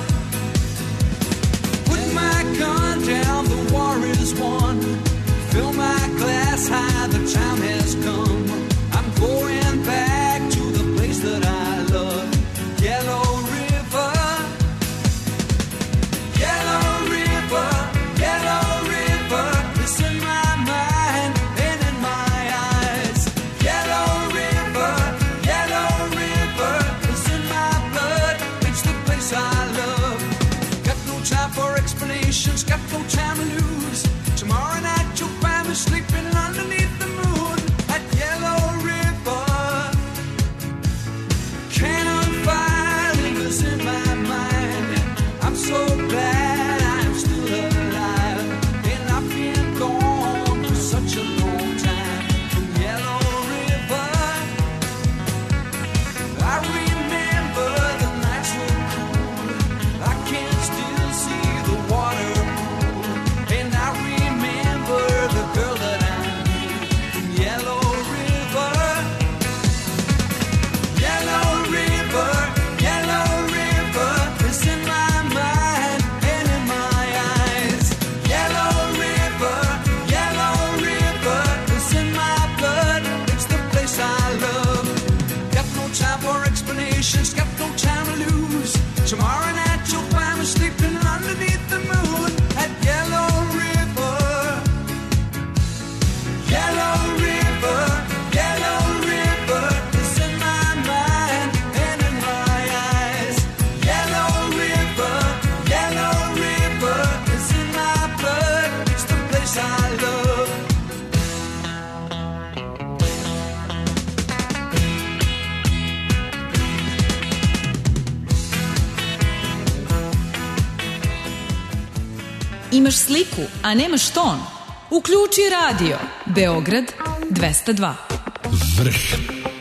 Put my gun down, the war is won. Fill my glass high, the time has come. I'm going back to the place that I love, Yellow River. Yellow River, Yellow River, it's in my mind and in my eyes. Yellow River, Yellow River, it's in my blood, it's the place I love. Got no time for explanations, got no time to lose. Tomorrow night you'll find me sleeping underneath the moon at Yellow River. Cannon fire lingers in my mind. I'm so glad I'm still alive, and I've been gone for such a long time from Yellow River. I remember the nights were cool. I can still see the water pool, and I remember the girl that I imaš sliku, a nemaš ton? Uključi radio. Beograd dvesta dva. Vrh.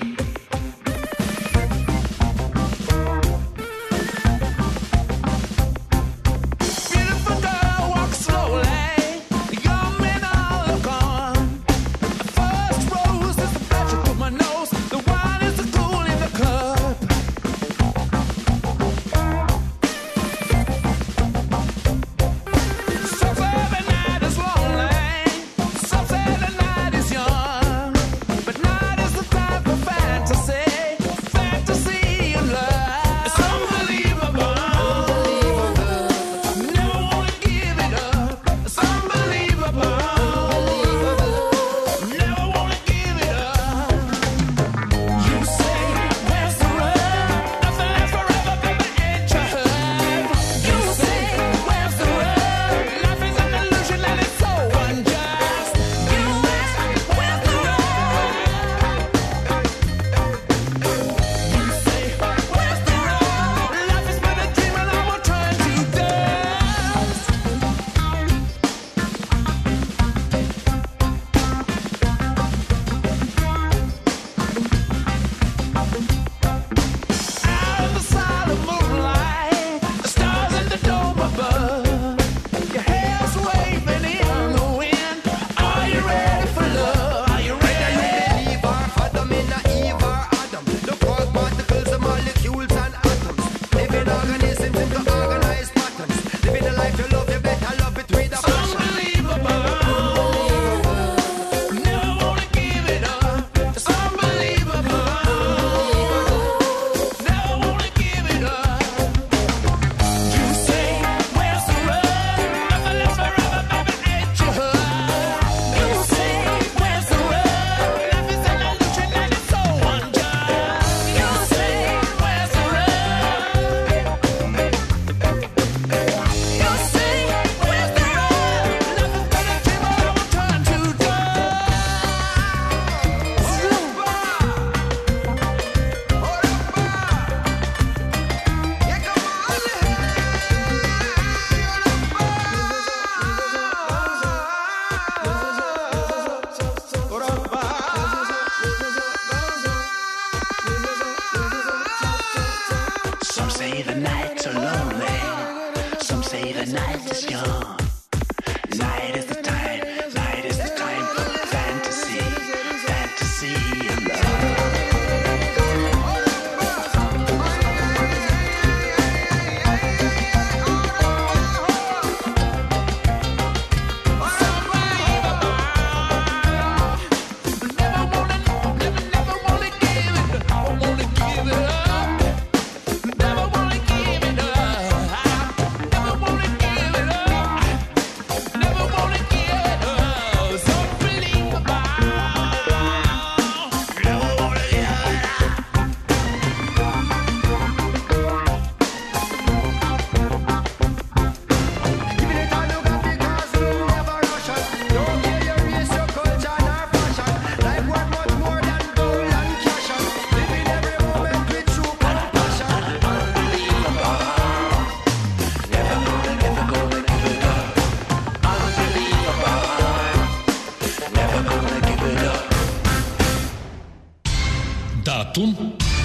Datum.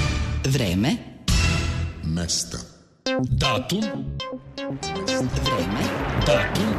Vreme. Mesta. Datum. Vreme. Datum.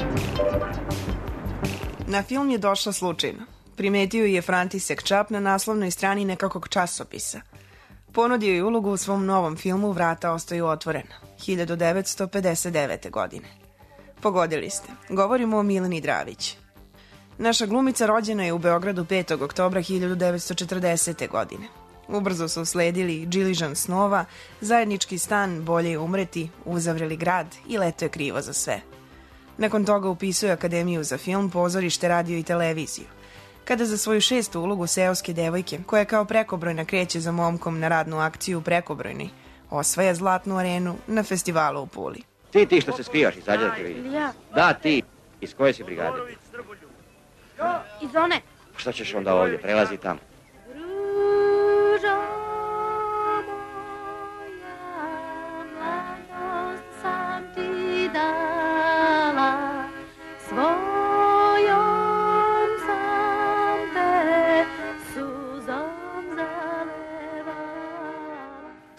Na film je došla slučajno. Primetio je František Čap na naslovnoj strani nekakvog časopisa. Ponudio je ulogu u svom novom filmu Vrata ostaju otvorena, hiljadu devetsto pedeset devete. godine. Pogodili ste, govorimo o Mileni Dravić. Naša glumica rođena je u Beogradu petog oktobra hiljadu devetsto četrdesete. godine. Ubrzo su usledili Džiližan snova, zajednički stan, bolje je umreti, uzavreli grad i leto je krivo za sve. Nakon toga upisuje Akademiju za film, pozorište, radio i televiziju. Kada za svoju šestu ulogu seoske devojke, koja kao prekobrojna kreće za momkom na radnu akciju Prekobrojni, osvaja zlatnu arenu na festivalu u Puli. Ti, ti što se skrivaš, izađe da te vidi. Da, ti. Iz koje si brigade? Iz one. Šta ćeš onda ovdje? Prelazi tamo. Ružo moja, mladost sam ti dala,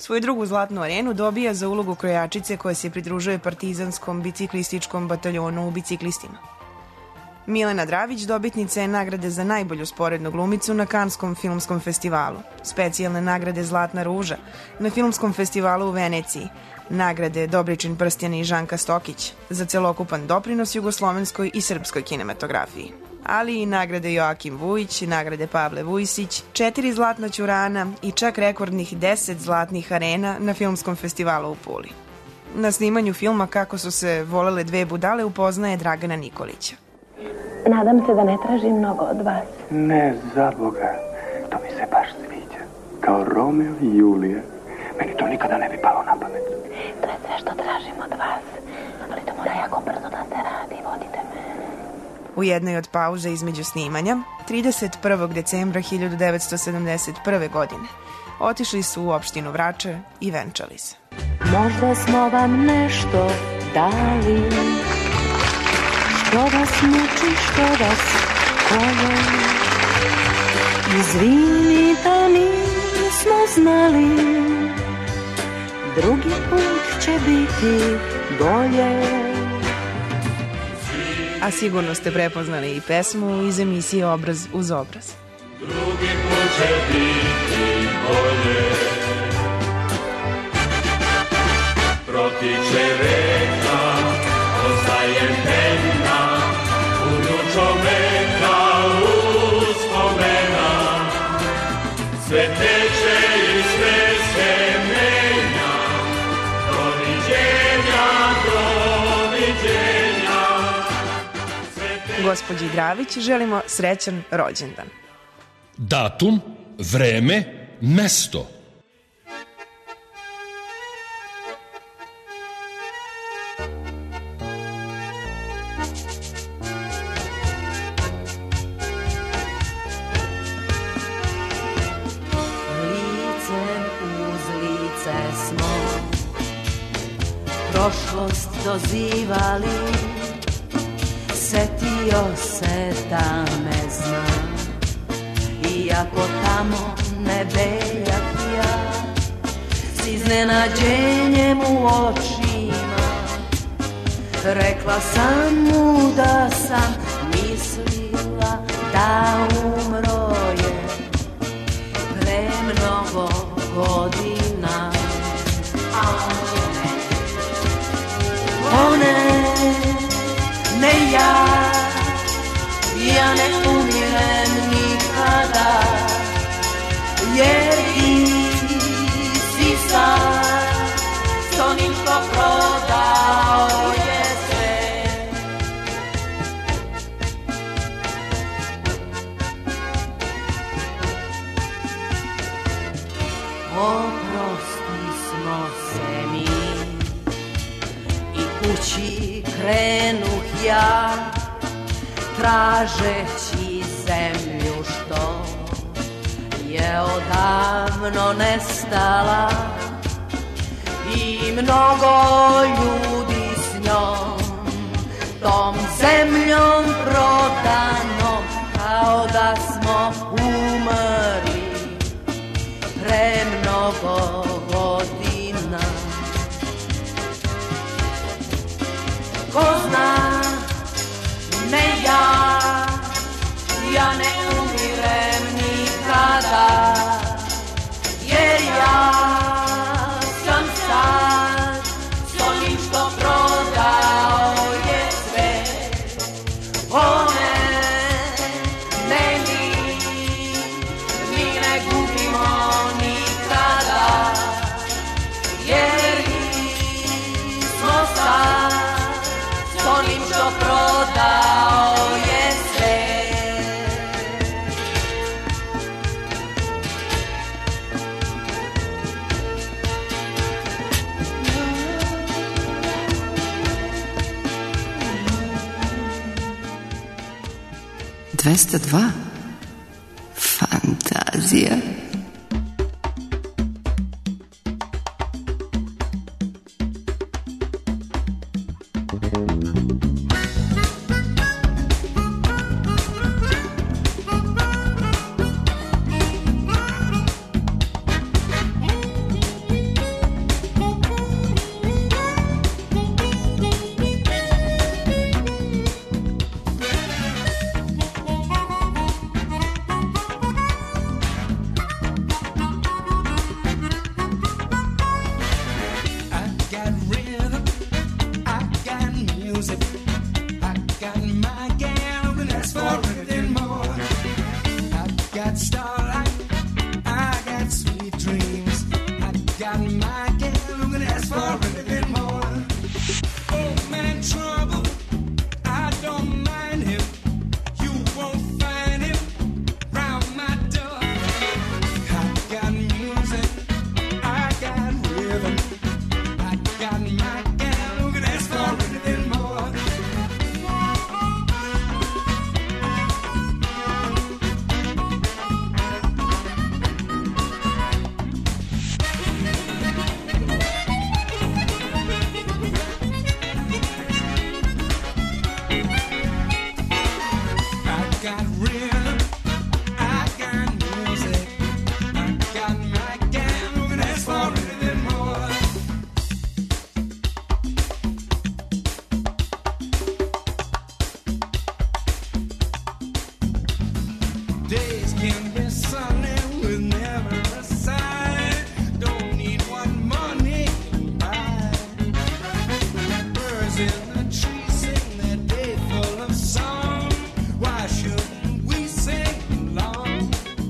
Svoju drugu zlatnu arenu dobija za ulogu krojačice koja se pridružuje partizanskom biciklističkom bataljonu u Biciklistima. Milena Dravić dobitnica je nagrade za najbolju sporednu glumicu na Kanskom filmskom festivalu, specijalne nagrade Zlatna ruža na filmskom festivalu u Veneciji, nagrade Dobričin Prstjan i Žanka Stokić za celokupan doprinos jugoslovenskoj i srpskoj kinematografiji, ali i nagrade Joakim Vujić, nagrade Pavle Vujsić, četiri zlatna ćurana i čak rekordnih deset zlatnih arena na filmskom festivalu u Puli. Na snimanju filma Kako su se volele dve budale upoznaje Dragana Nikolića. Nadam se da ne tražim mnogo od vas. Ne, za Boga, to mi se baš sviđa. Kao Romeo i Julija. Meni to nikada ne bi palo na pamet. To je sve što tražim od vas, ali to mora jako brzo da se radi, vodite me. U jednoj od pauza između snimanja, trideset prvog decembra hiljadu devetsto sedamdeset prve. godine, otišli su u opštinu Vračar i venčali se. Možda smo vam nešto dali, što vas muči, što vas kolje. Izvini da nismo znali, drugi put će biti bolje. A sigurno ste prepoznali i pesmu iz emisije Obraz uz obraz. Drugi put će biti bolje. Protiče reka, ostaje pena, unučo meka uspomena. Sve teče i sve se menja, doviđenja, doviđenja. Gospođi Dravić želimo srećan rođendan. Datum, vreme, mesto. Prošlost dozivali, setio se da me zna. Iako tamo ne bejah ja, s iznenađenjem u očima, rekla sam mu da sam mislila da umro je pre mnogo godina. A on One, ne ja, ja ne umirem nikada, jer ti si sad s onim što prodao je sve. Oprosti smo se mi, kući krenuh ja, tražeći zemlju što je odavno nestala i mnogo ljudi s njom, tom zemljom prodanom, kao da smo umrli pre mnogo godina. Ko zna, ne ja, ja ne umirem nikada, jer ja sam sad s onim što prodao je sve. One, ne mi, mi ne gubimo nikada, jer smo sad onim što prodao je sve. dvesta dva Fantazija. Days can be sunny with never a sign. Don't need what money can buy. Birds in the trees sing their day full of song. Why shouldn't we sing along?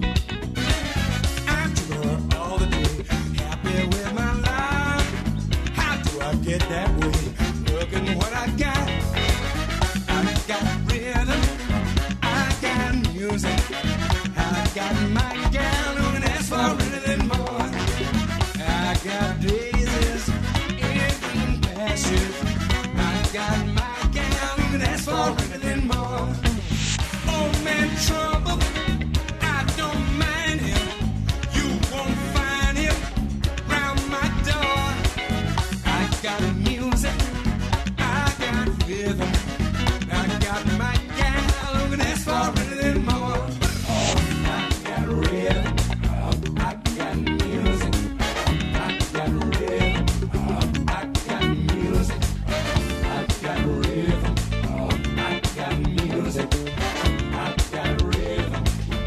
I'm sure all the day, happy with my life. How do I get that way? Look at what I got. I got rhythm, I got music, I got my gal who can ask for anything more. I got daisies in green pastures, I got my gal who can ask for anything more. Old man trouble, I don't mind him. You won't find him round my door. I got music, I got rhythm, I got my gal who can ask for anything more. I got rhythm, I got music, I got rhythm, I got music, I got rhythm, I got music, I got rhythm.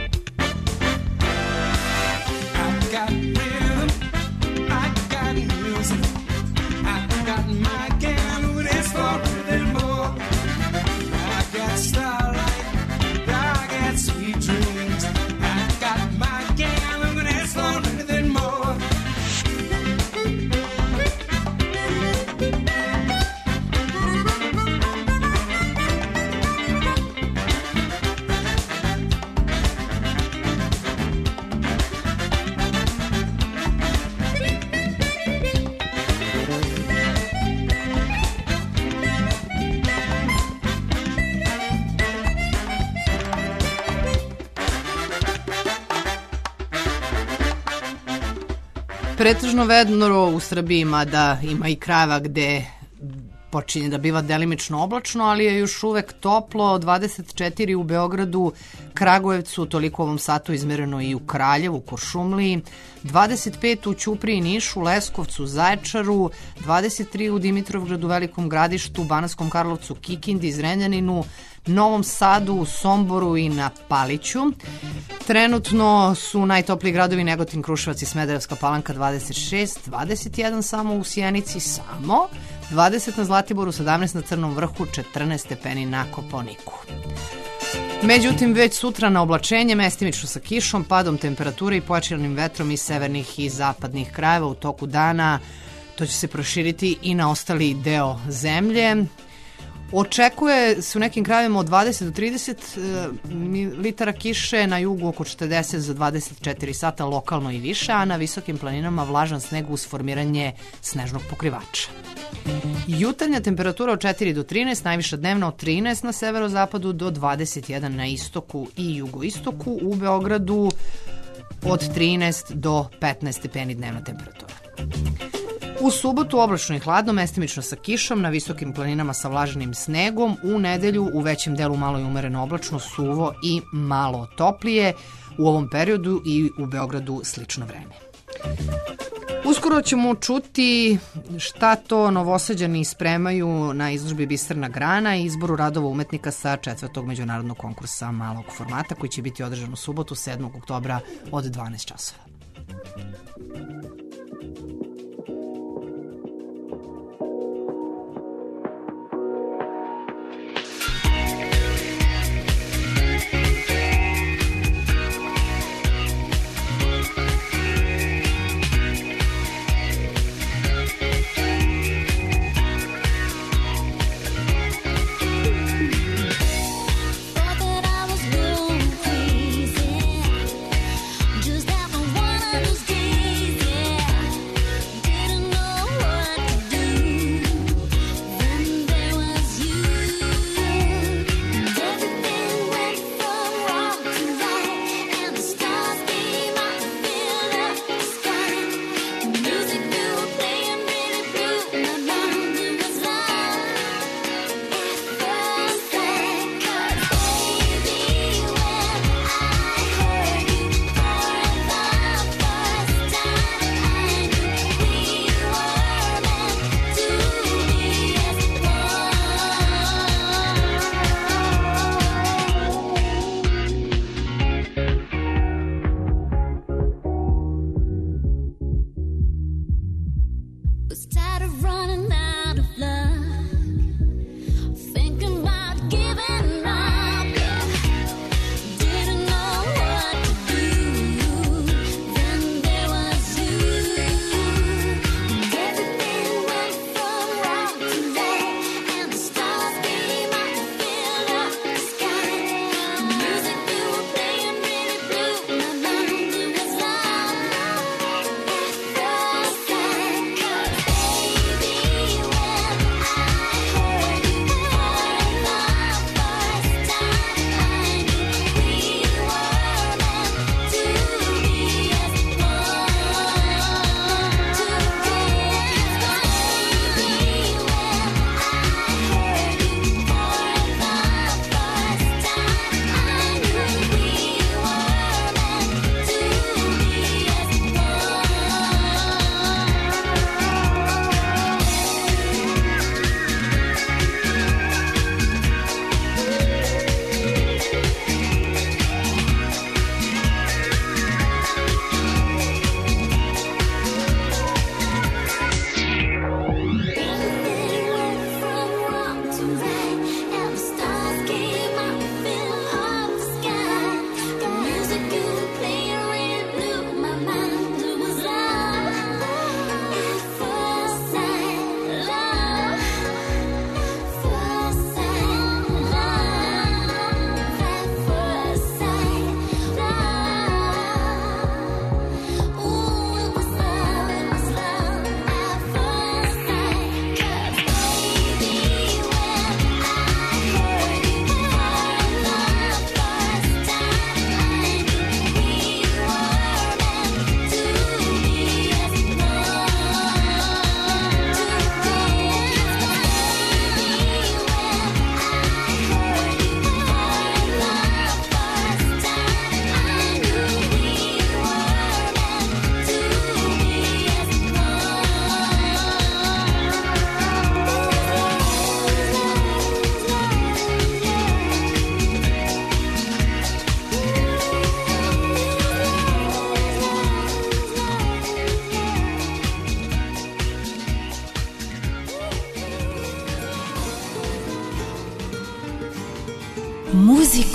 I got rhythm, I got music, I got my gal who can ask for anything more. I got starlight, I got sweet dreams, I got my gal who can ask for anything more. Pretežno vedro u Srbiji, mada ima i krajeva gde počinje da biva delimično oblačno, ali je još uvek toplo, dvadeset četiri u Beogradu, Kragujevcu, toliko u ovom satu izmereno i u Kraljevu, Kuršumliji, dvadeset pet u Ćupriji i Nišu, Leskovcu, Zaječaru, dvadeset tri u Dimitrovgradu, Velikom Gradištu, Banatskom Karlovcu, Kikindi, Zrenjaninu, Novom Sadu, Somboru i na Paliću. Trenutno su najtopliji gradovi Negotin, Kruševac i Smederevska Palanka dvadeset šest, dvadeset jedan samo u Sjenici, samo dvadeset na Zlatiboru, sedamnaest na Crnom Vrhu, četrnaest stepeni na Kopaoniku. Međutim, već sutra na oblačenje, mestimično sa kišom, padom temperature i pojačanim vetrom iz severnih i zapadnih krajeva u toku dana. To će se proširiti i na ostali deo zemlje. Očekuje se u nekim krajevima od dvadeset do trideset litara kiše, na jugu oko četrdeset za dvadeset četiri sata, lokalno i više, a na visokim planinama vlažan sneg uz formiranje snežnog pokrivača. Jutarnja temperatura od četiri do trinaest, najviša dnevna od trinaest na severozapadu do dvadeset jedan na istoku i jugoistoku, u Beogradu od trinaest do petnaest stepeni dnevna temperatura. U subotu oblačno i hladno, mestimično sa kišom, na visokim planinama sa vlažanim snegom, u nedelju u većem delu malo i umereno oblačno, suvo i malo toplije, u ovom periodu i u Beogradu slično vreme. Uskoro ćemo čuti šta to Novosađani spremaju na izložbi Biserna grana i izboru radova umetnika sa četvrtog međunarodnog konkursa malog formata koji će biti održan u subotu sedmog oktobra od dvanaest časova. Just have one of those days.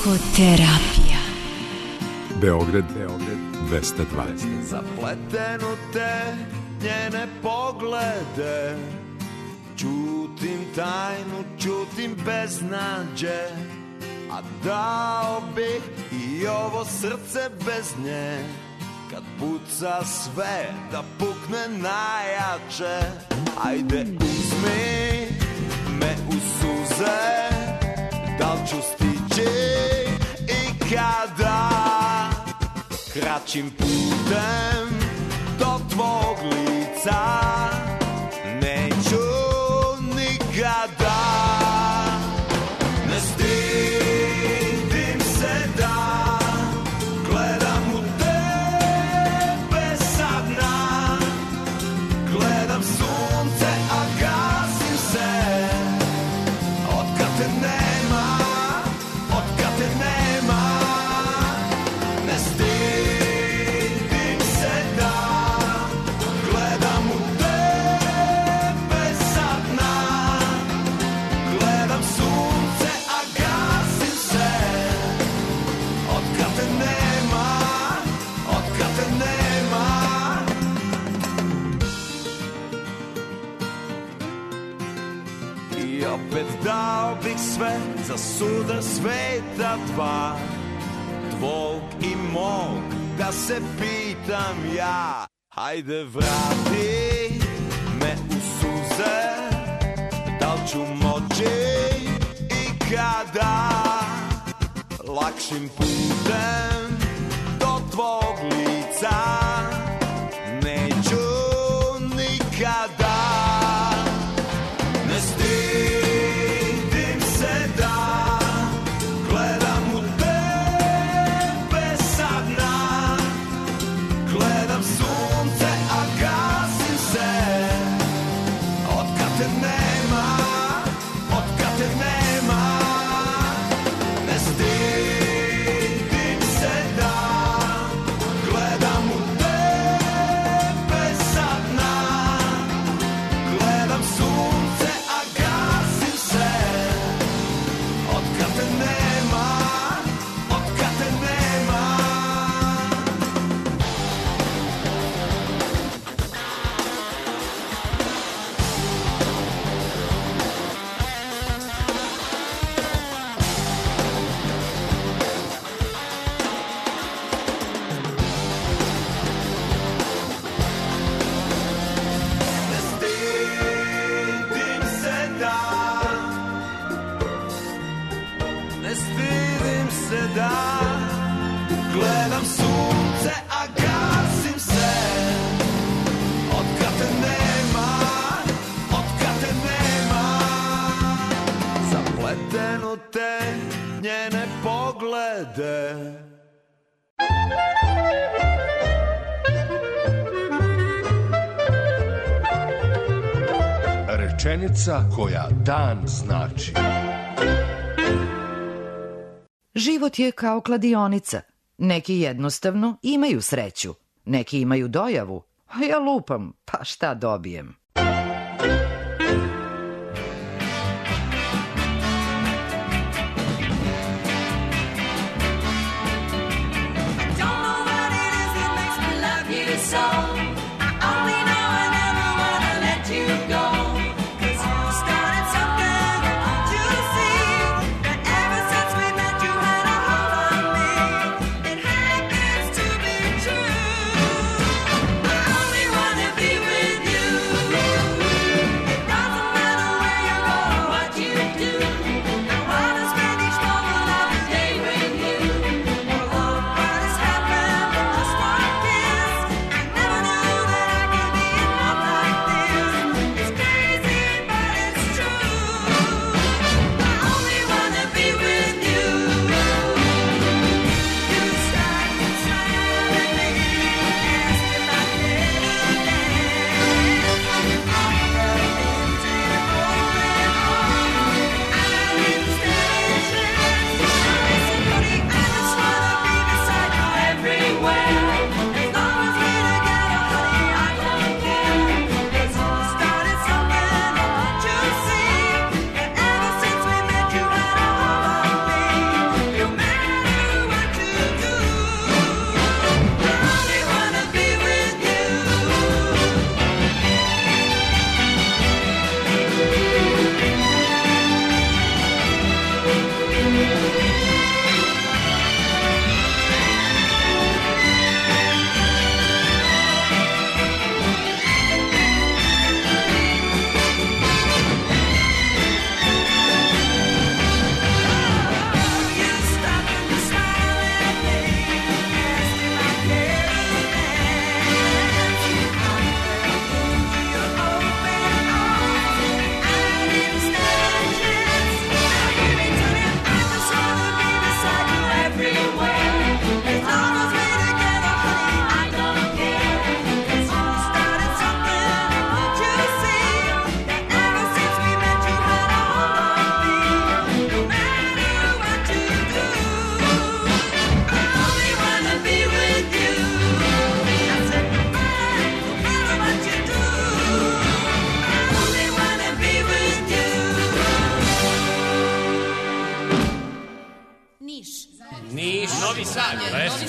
Psihoterapija. Beograd, Beograd, dvesta dva. Zapleteno te njene poglede, čutim tajnu, čutim beznađe, a dao bih i ovo srce bez nje, kad puca sve da pukne najjače. Ajde uzmi me u suze, da li ću stići i kada, kraćim putem do tvog lica neću nikada. Ne stidim se da gledam u tebe sa dna, gledam sunce a gasim se, otkad te nema, otkad te nema. Ne stidim se da gledam u tebe sa dna, gledam sunce a gasim se, otkad te nema, otkad te nema. I opet dao bih sve za sudar sveta dva, tvog i mog, da se pitam ja. Hajde vrati me u suze, da li ću moći i kada, lakšim putem do tvog lica neću nikada. Ne stidim se da gledam u tebe sa dna, gledam sunce a gasim se, otkad te nema, otkad te nema. Ne stidim se da gledam u tebe sa dna, gledam sunce a gasim se, otkad te nema, otkad te nema. Ne stidim se da, ne stidim se da gledam sunce a gasim se, otkad te nema, otkad te nema. Zapleteno te njene poglede, Rečenica koja dan znači. Život je kao kladionica. Neki jednostavno imaju sreću, neki imaju dojavu, a ja lupam, pa šta dobijem? I only wanna be with you.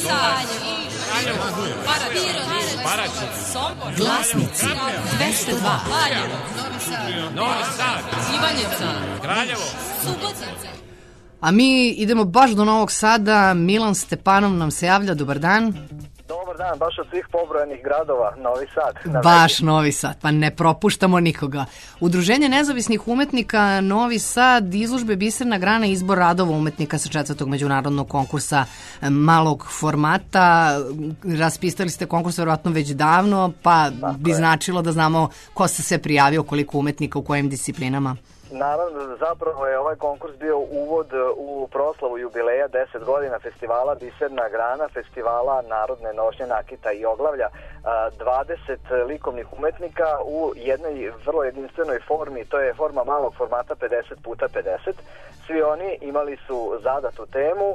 Sad, Paraćin, Sombor, Glasnici, dvesta dva, Valjevo, Novi Sad, Ivanjica, Kraljevo, Subotica. A mi idemo baš do Novog Sada. Milan Stepanov nam se javlja. Dobar dan. Dobar dan, baš od svih pobrojanih gradova, Novi Sad. Baš Novi Sad, pa ne propuštamo nikoga. Udruženje nezavisnih umetnika Novi Sad, izložbe Biserna grana, izbor radova umetnika sa četvrtog međunarodnog konkursa malog formata. Raspisali ste konkurs verovatno već davno, pa tako bi je. Značilo da znamo ko se sve prijavio, koliko umetnika, u kojim disciplinama. Naravno, zapravo je ovaj konkurs bio uvod u proslavu jubileja deset godina festivala Biserna grana, festivala narodne nošnje, nakita i oglavlja, dvadeset likovnih umetnika u jednoj vrlo jedinstvenoj formi, to je forma malog formata pedeset puta pedeset. Svi oni imali su zadatu temu,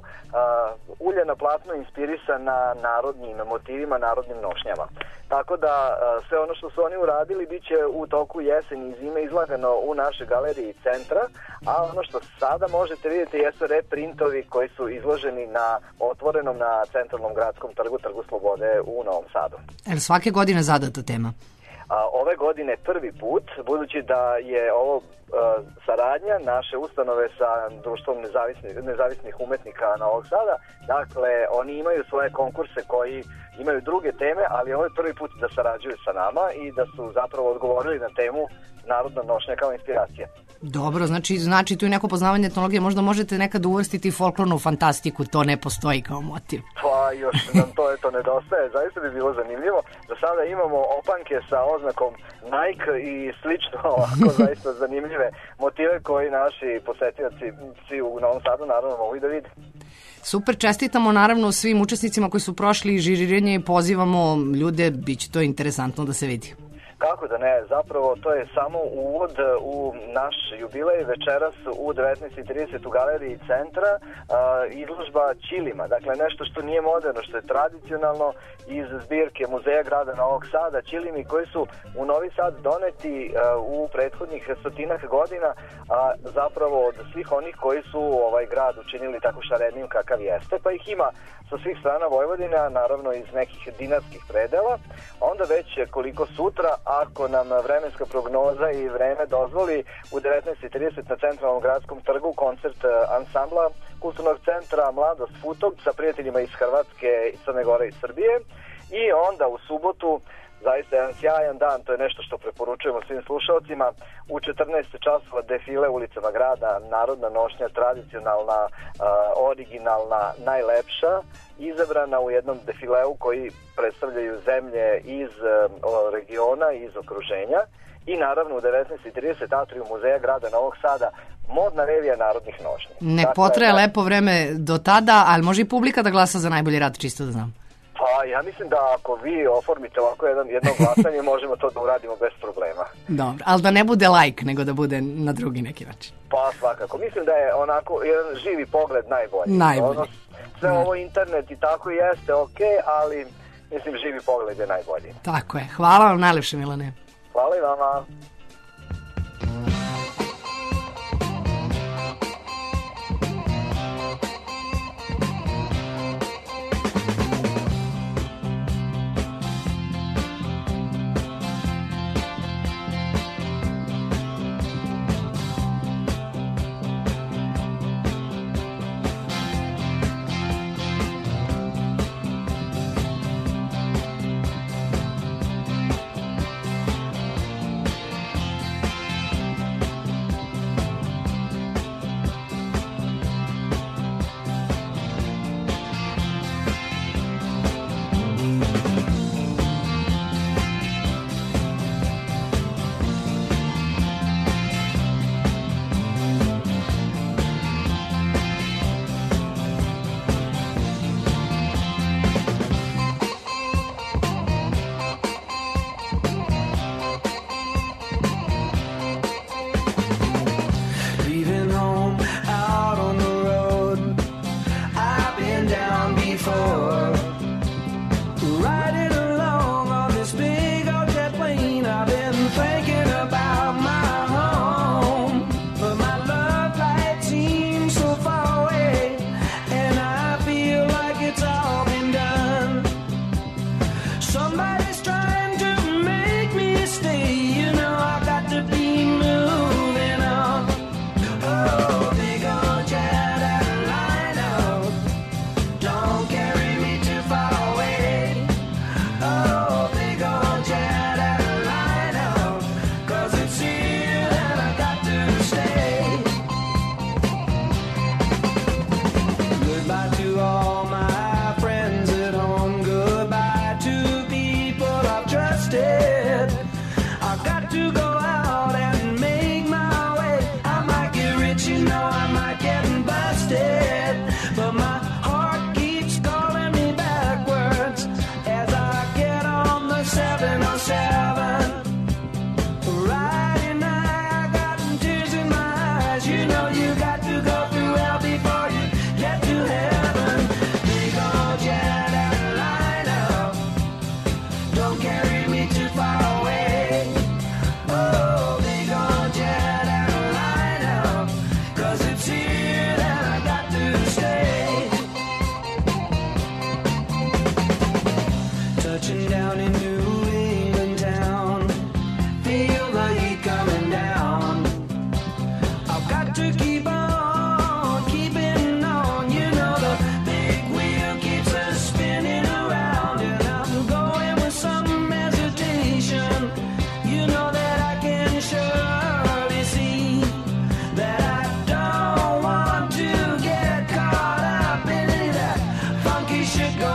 ulje na platnu inspirisana narodnim motivima, narodnim nošnjama. Tako da sve ono što su oni uradili bit će u toku jeseni i zime izlagano u našoj galeriji centra, a ono što sada možete vidjeti jesu reprintovi koji su izloženi na otvorenom na centralnom gradskom trgu, Trgu Slobode u Novom Sadu. Je li svake godine zadata tema? A, ove godine prvi put, budući da je ovo a, saradnja naše ustanove sa Društvom nezavisnih, nezavisnih umetnika Novog Sada, dakle oni imaju svoje konkurse koji imaju druge teme, ali ovo je prvi put da sarađuju sa nama i da su zapravo odgovorili na temu narodna nošnja kao inspiracija. Dobro, znači, znači tu je neko poznavanje etnologije, možda možete nekad uvrstiti folklornu fantastiku, to ne postoji kao motiv. Pa još nam to eto nedostaje, zaista bi bilo zanimljivo. Do sada imamo opanke sa oznakom Nike i slično, ovako zaista zanimljive motive koji naši posetioci svi u Novom Sadu naravno mogu i da vide. Super, čestitamo naravno svim učesnicima koji su prošli žirirenje i pozivamo ljude, bit će to interesantno da se vidi. Kako da ne, zapravo to je samo uvod u naš jubilej večeras u devetnaest i trideset u galeriji centra, izložba Ćilima, dakle nešto što nije moderno, što je tradicionalno iz zbirke Muzeja grada Novog Sada, Ćilimi koji su u Novi Sad doneti u prethodnih stotinak godina, a zapravo od svih onih koji su ovaj grad učinili tako šarenim kakav jeste, pa ih ima sa svih strana Vojvodina, naravno iz nekih dinarskih predela, onda već koliko sutra, ako nam vremenska prognoza i vreme dozvoli, u devetnaest i trideset na centralnom gradskom trgu koncert ansambla kulturnog centra Mladost Futog sa prijateljima iz Hrvatske, Crne Gore i Srbije, i onda u subotu zaista jedan sjajan dan, to je nešto što preporučujemo svim slušalcima, u četrnaest časova defile ulicama grada, narodna nošnja, tradicionalna, originalna, najlepša, izabrana u jednom defileu koji predstavljaju zemlje iz regiona, iz okruženja, i naravno u devetnaest i trideset atriju Muzeja grada Novog Sada modna revija narodnih nošnji. Nek dakle, potraje da... lepo vreme do tada, ali može i publika da glasa za najbolji rad, čisto da znam. Pa ja mislim da ako vi oformite ovako jedan, jedno glasanje, možemo to da uradimo bez problema. Dobro, ali da ne bude like, nego da bude na drugi neki način. Pa svakako, mislim da je onako jedan živi pogled najbolji. Najbolji. Ono, sve da. Ovo internet i tako jeste ok, ali mislim živi pogled je najbolji. Tako je, hvala vam najlepše, Milane. Hvala i vama.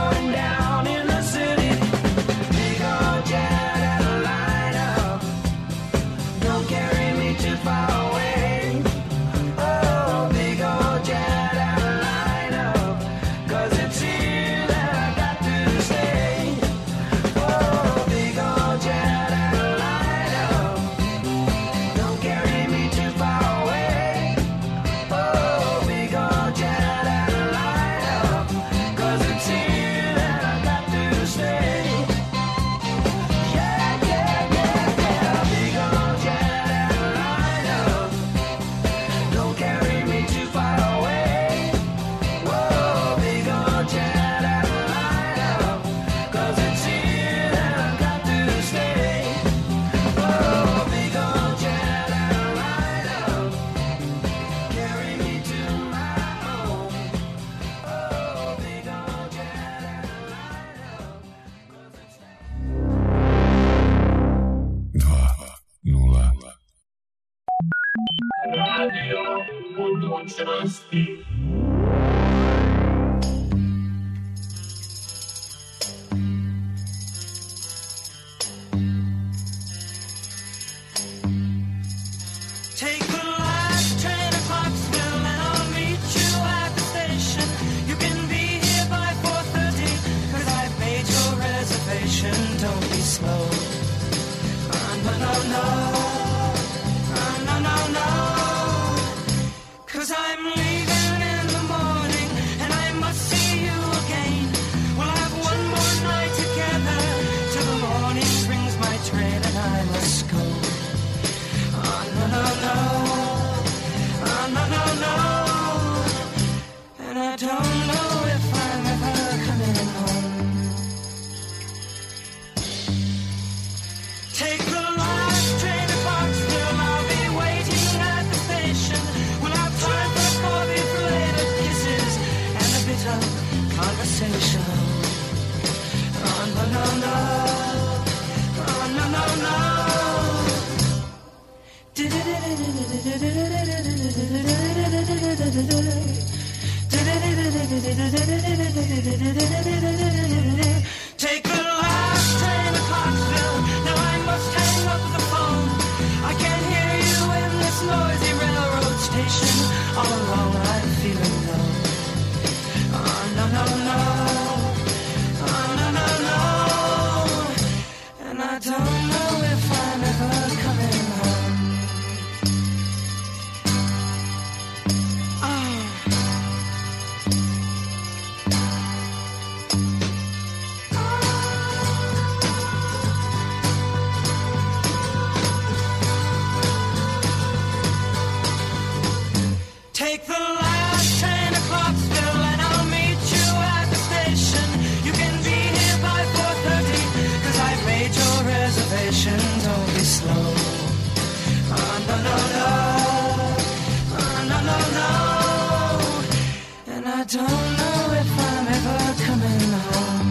going down in the city. Big old jet and a line up. Don't carry me too far away. Oh, big old jet and a line up. 'Cause it's here that I got to stay. Oh, big old jet and a line up. Don't carry me too far away. Oh, big old jet and a line up. 'Cause it's here that I got to stay. Yeah, yeah, yeah, yeah. Big old jet and a line up. Don't carry me too far away. Whoa, big old jet and a line up. 'Cause it's here that I got to stay. Oh, big old jet and a line up. Carry me to my home. Oh, big old jet and a line up. dva nula. Radio budućnosti. Take the last train to Clarksville and I'll meet you at the station. You can be here by four thirty, 'cause I've made your reservation. Don't be slow. Uh, no, no, no. Uh, no, no, no. 'Cause I'm leaving in the morning and I must see you again. We'll have one more night together till the morning brings my train and I must go. Oh, no, no, no. Oh, no, no, no. And I don't know if I'm ever coming home. Take the last train to Clarksville. I'll be waiting at the station. We'll have time for coffee, belated kisses, and a bit of conversation. Oh, no, no, no. Oh, no, no, no. Take the last train to Clarksville. Now I must hang up the phone. I can't hear you in this noisy railroad station. All along I'm feeling low. Oh, no, no, no. Oh, no, no, no. And I don't know if I'm ever coming home. Oh. Take the last train to Clarksville and I'll meet you at the station. You can be here by four thirty, 'cause I've made your reservation. Don't be slow. Oh, no, no, no. Oh, no, no, no. And I don't know if I'm ever coming home.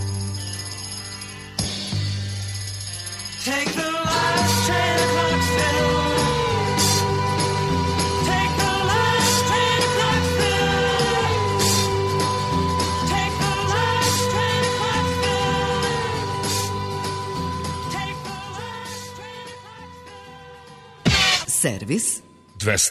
Take the last train to Clarksville. Take the last train to Clarksville. Take the last train to Clarksville. Take the last train to Clarksville. Servis dvesta.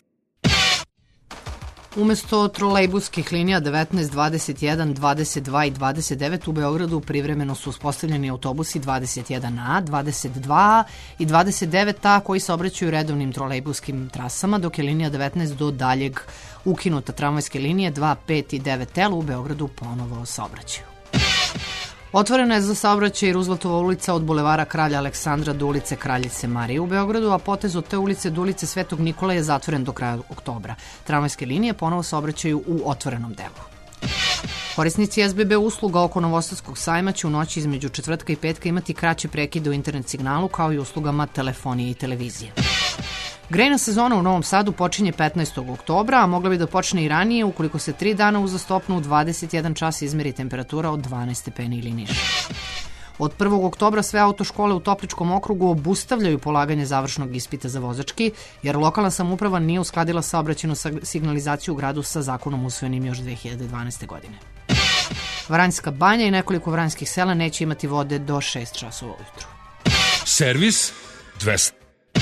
Umesto trolejbuskih linija devetnaest, dvadeset jedan, dvadeset dva i dvadeset devet u Beogradu privremeno su uspostavljeni autobusi dvadeset jedan A, dvadeset dva A i dvadeset devet A koji saobraćaju redovnim trolejbuskim trasama, dok je linija devetnaest do daljeg ukinuta. Tramvajske linije dva, pet i devet L u Beogradu ponovo saobraćaju. Otvorena je za saobraćaj Rooseveltova ulica od bulevara Kralja Aleksandra do ulice Kraljice Marije u Beogradu, a potez od te ulice do ulice Svetog Nikola je zatvoren do kraja oktobra. Tramvajske linije ponovo saobraćaju u otvorenom delu. Korisnici S B B usluga oko Novosadskog sajma će u noći između četvrtka i petka imati kraće prekide u internet signalu kao i uslugama telefonije i televizije. Grejna sezona u Novom Sadu počinje petnaestog oktobra, a mogla bi da počne i ranije ukoliko se tri dana uzastopno u dvadeset jedan čas izmeri temperatura od dvanaest stepeni ili niže. Od prvog oktobra sve autoškole u Topličkom okrugu obustavljaju polaganje završnog ispita za vozački, jer lokalna samouprava nije uskladila saobraćajnu signalizaciju u gradu sa zakonom usvojenim još dve hiljade dvanaeste. godine. Vranjska banja i nekoliko vranjskih sela neće imati vode do šest časova ujutru. Servis dvesta.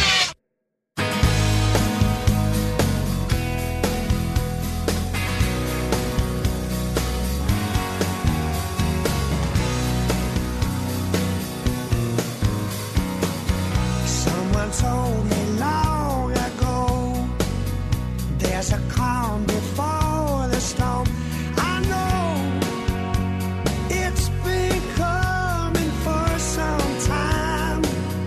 Someone told me long ago there's a calm before the storm. I know it's been coming for some time.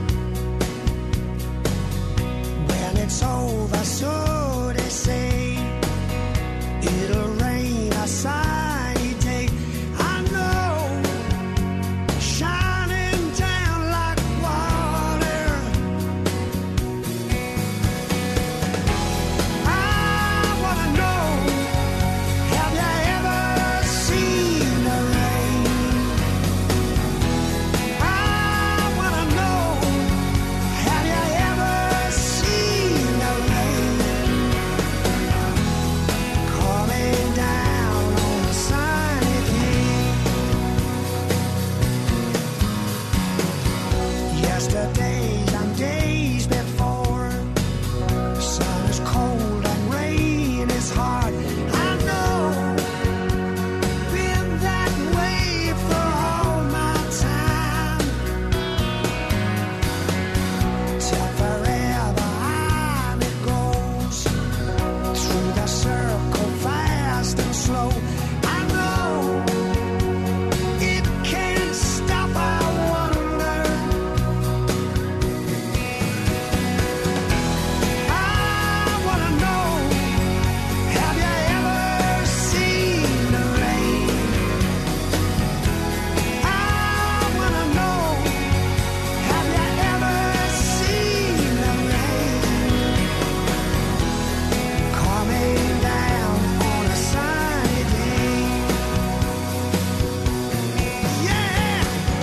When it's over, so they say, it'll rain a sunny day. I know, shining down like water. I wanna know, have you ever seen the rain? I wanna know, have you ever seen the rain coming down on a sunny day? Yesterdays and days before, sun is cold and rain is hard. I know, been that way for all my time. Till forever on it goes, through the circle fast and slow. I know, it can't stop, I wonder. I wanna know, have you ever seen the rain? I wanna know, have you ever seen the rain coming down on a sunny day? Yeah!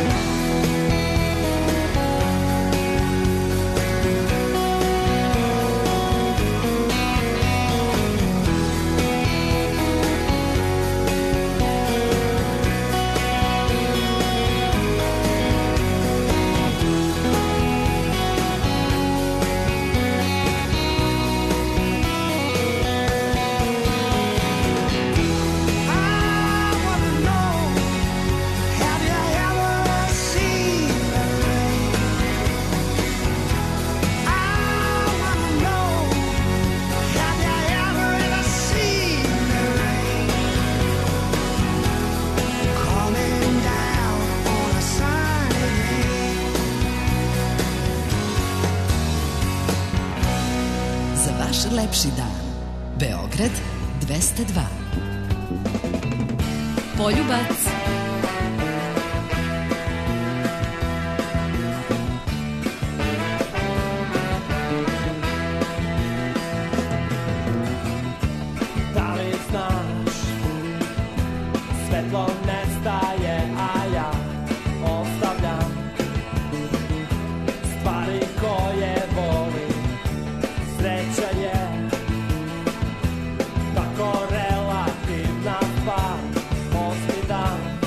I wanna know, have you ever seen the rain? I wanna know, have you ever, ever seen the rain coming down on a sunny day? Za vaš lepši dan. Beograd dvesta dva. Poljubac. Da li znaš, svetlo nestaje, a ja ostavljam stvari koje volim. Sreća je tako relativna stvar, osmi dan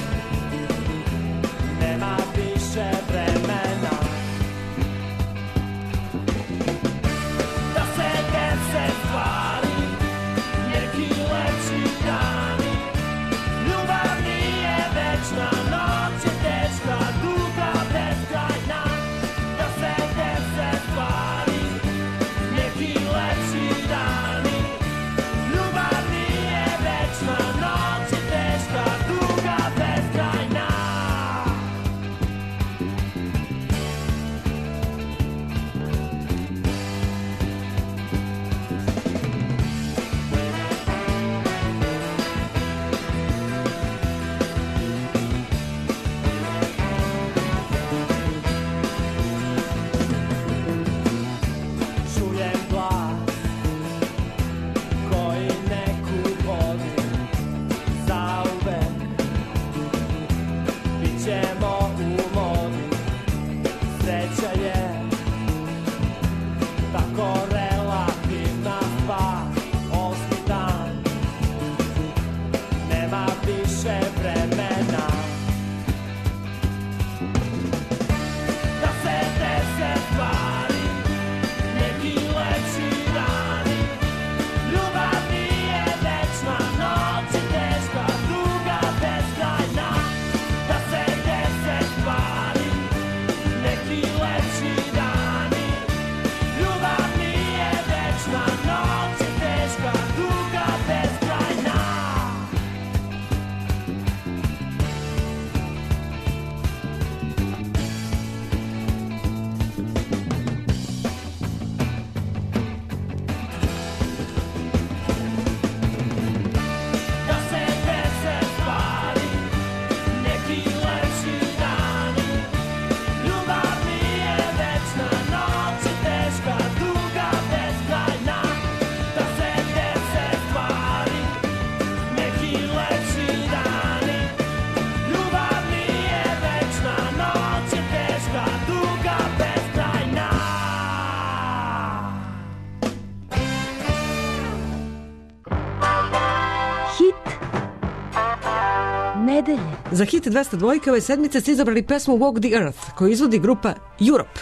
Za hit dvesta dva ove sedmice ste izabrali pesmu Walk the Earth koju izvodi grupa Europe.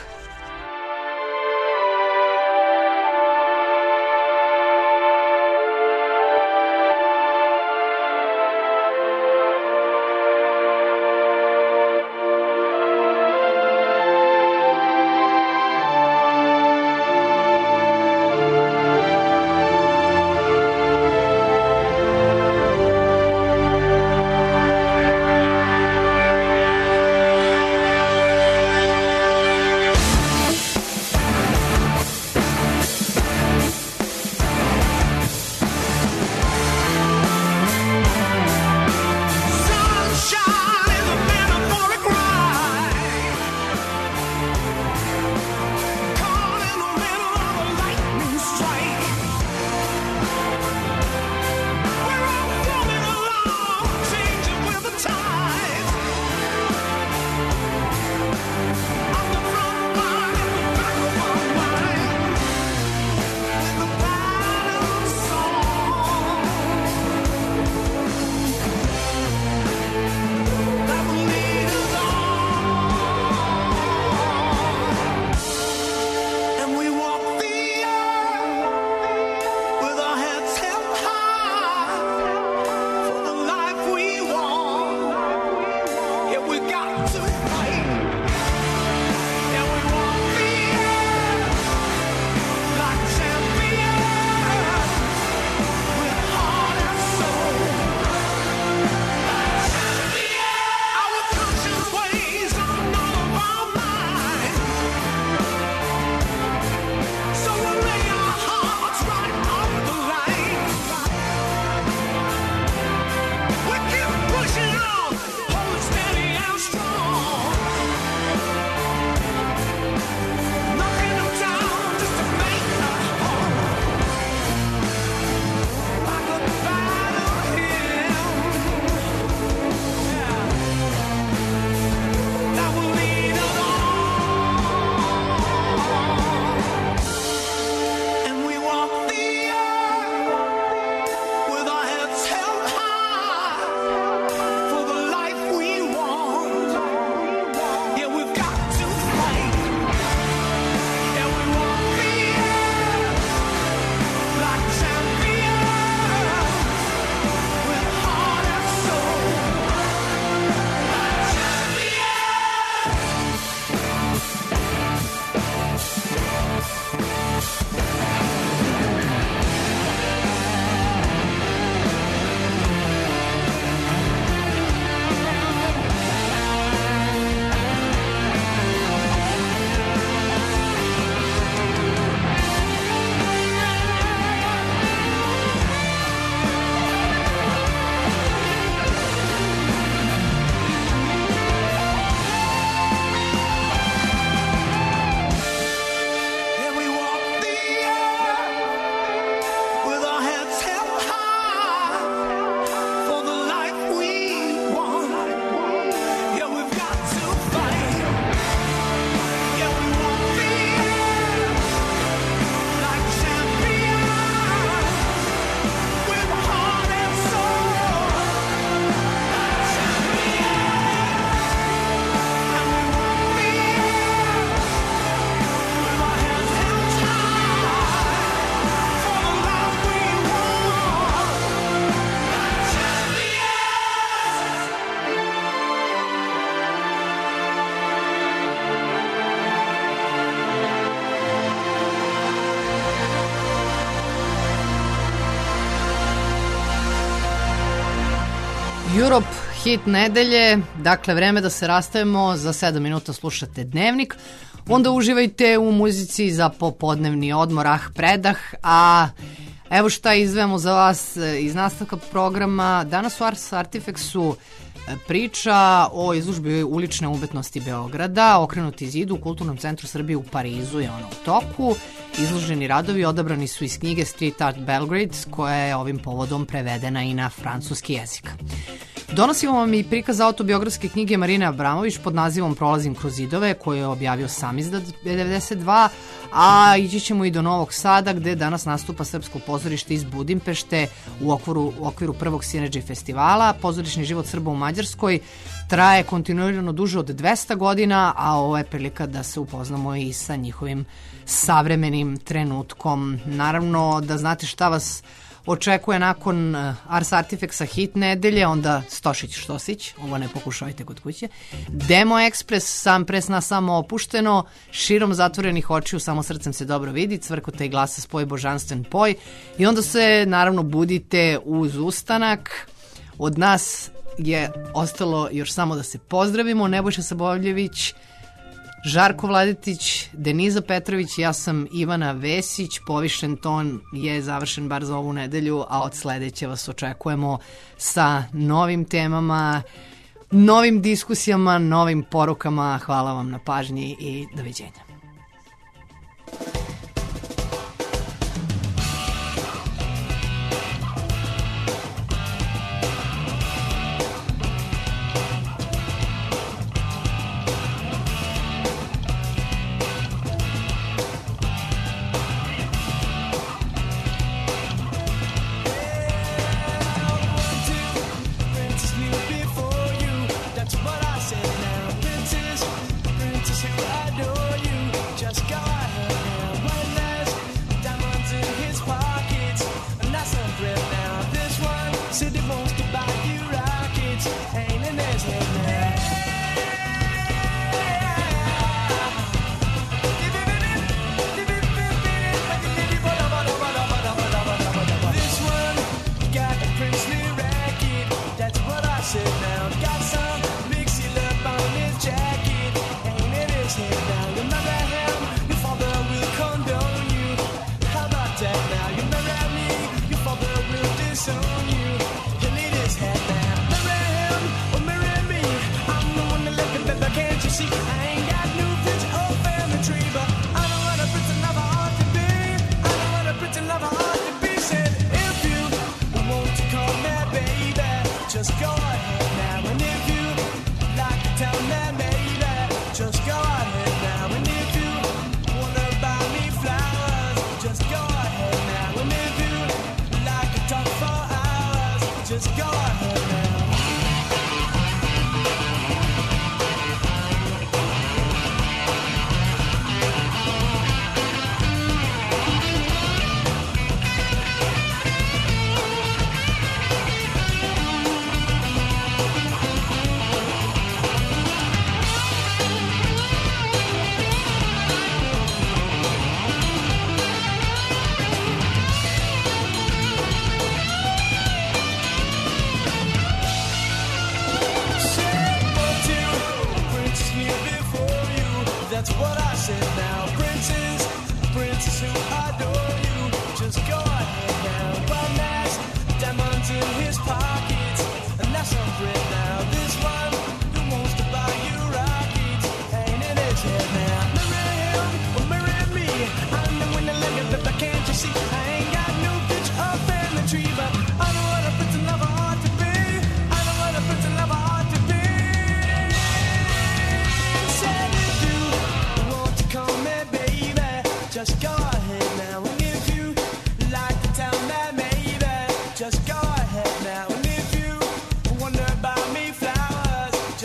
Europe, hit nedelje, dakle vreme da se rastavimo, za sedam minuta slušate Dnevnik, onda uživajte u muzici za popodnevni odmor, ah predah, a evo šta izvemo za vas iz nastavka programa. Danas u Ars Artifexu priča o izložbi ulične umetnosti Beograda, okrenuti zidu u Kulturnom centru Srbije u Parizu je ona u toku. Izloženi radovi odabrani su iz knjige Street Art Belgrade, koja je ovim povodom prevedena i na francuski jezik. Donosimo vam i prikaz autobiografske knjige Marine Abramović pod nazivom Prolazim kroz zidove, koju je objavio sam izdat devedeset dva, a ići ćemo i do Novog Sada, gde danas nastupa Srpsko pozorište iz Budimpešte u okviru, u okviru prvog Synergy festivala. Pozorišni život Srba u Mađarskoj traje kontinuirano duže od dvesta godina, a ovo je prilika da se upoznamo i sa njihovim savremenim trenutkom. Naravno, da znate šta vas očekuje nakon Ars Artifexa hit nedelje, onda Stošić Štosić, ovo ne pokušajte kod kuće, Demo Express, Sam presna samo opušteno, Širom zatvorenih očiju, Samo srcem se dobro vidi, Cvrkota i glasa spoj, Božanstven poj, i onda se naravno budite uz ustanak. Od nas je ostalo još samo da se pozdravimo. Nebojša Sabovljević, Žarko Vladetić, Deniza Petrović, ja sam Ivana Vesić. Povišen ton je završen bar za ovu nedelju, a od sledeće vas očekujemo sa novim temama, novim diskusijama, novim porukama. Hvala vam na pažnji i doviđenja.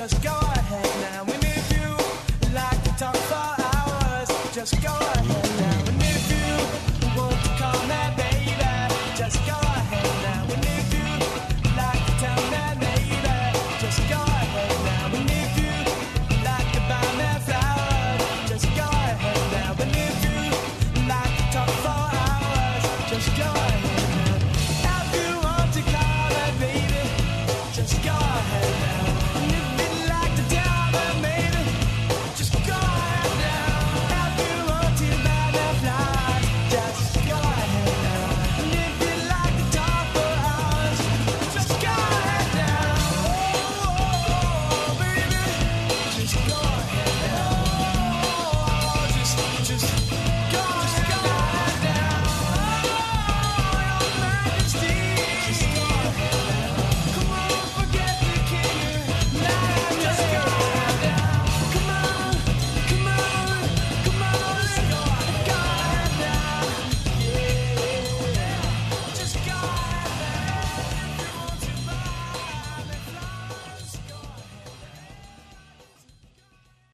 Just go ahead now.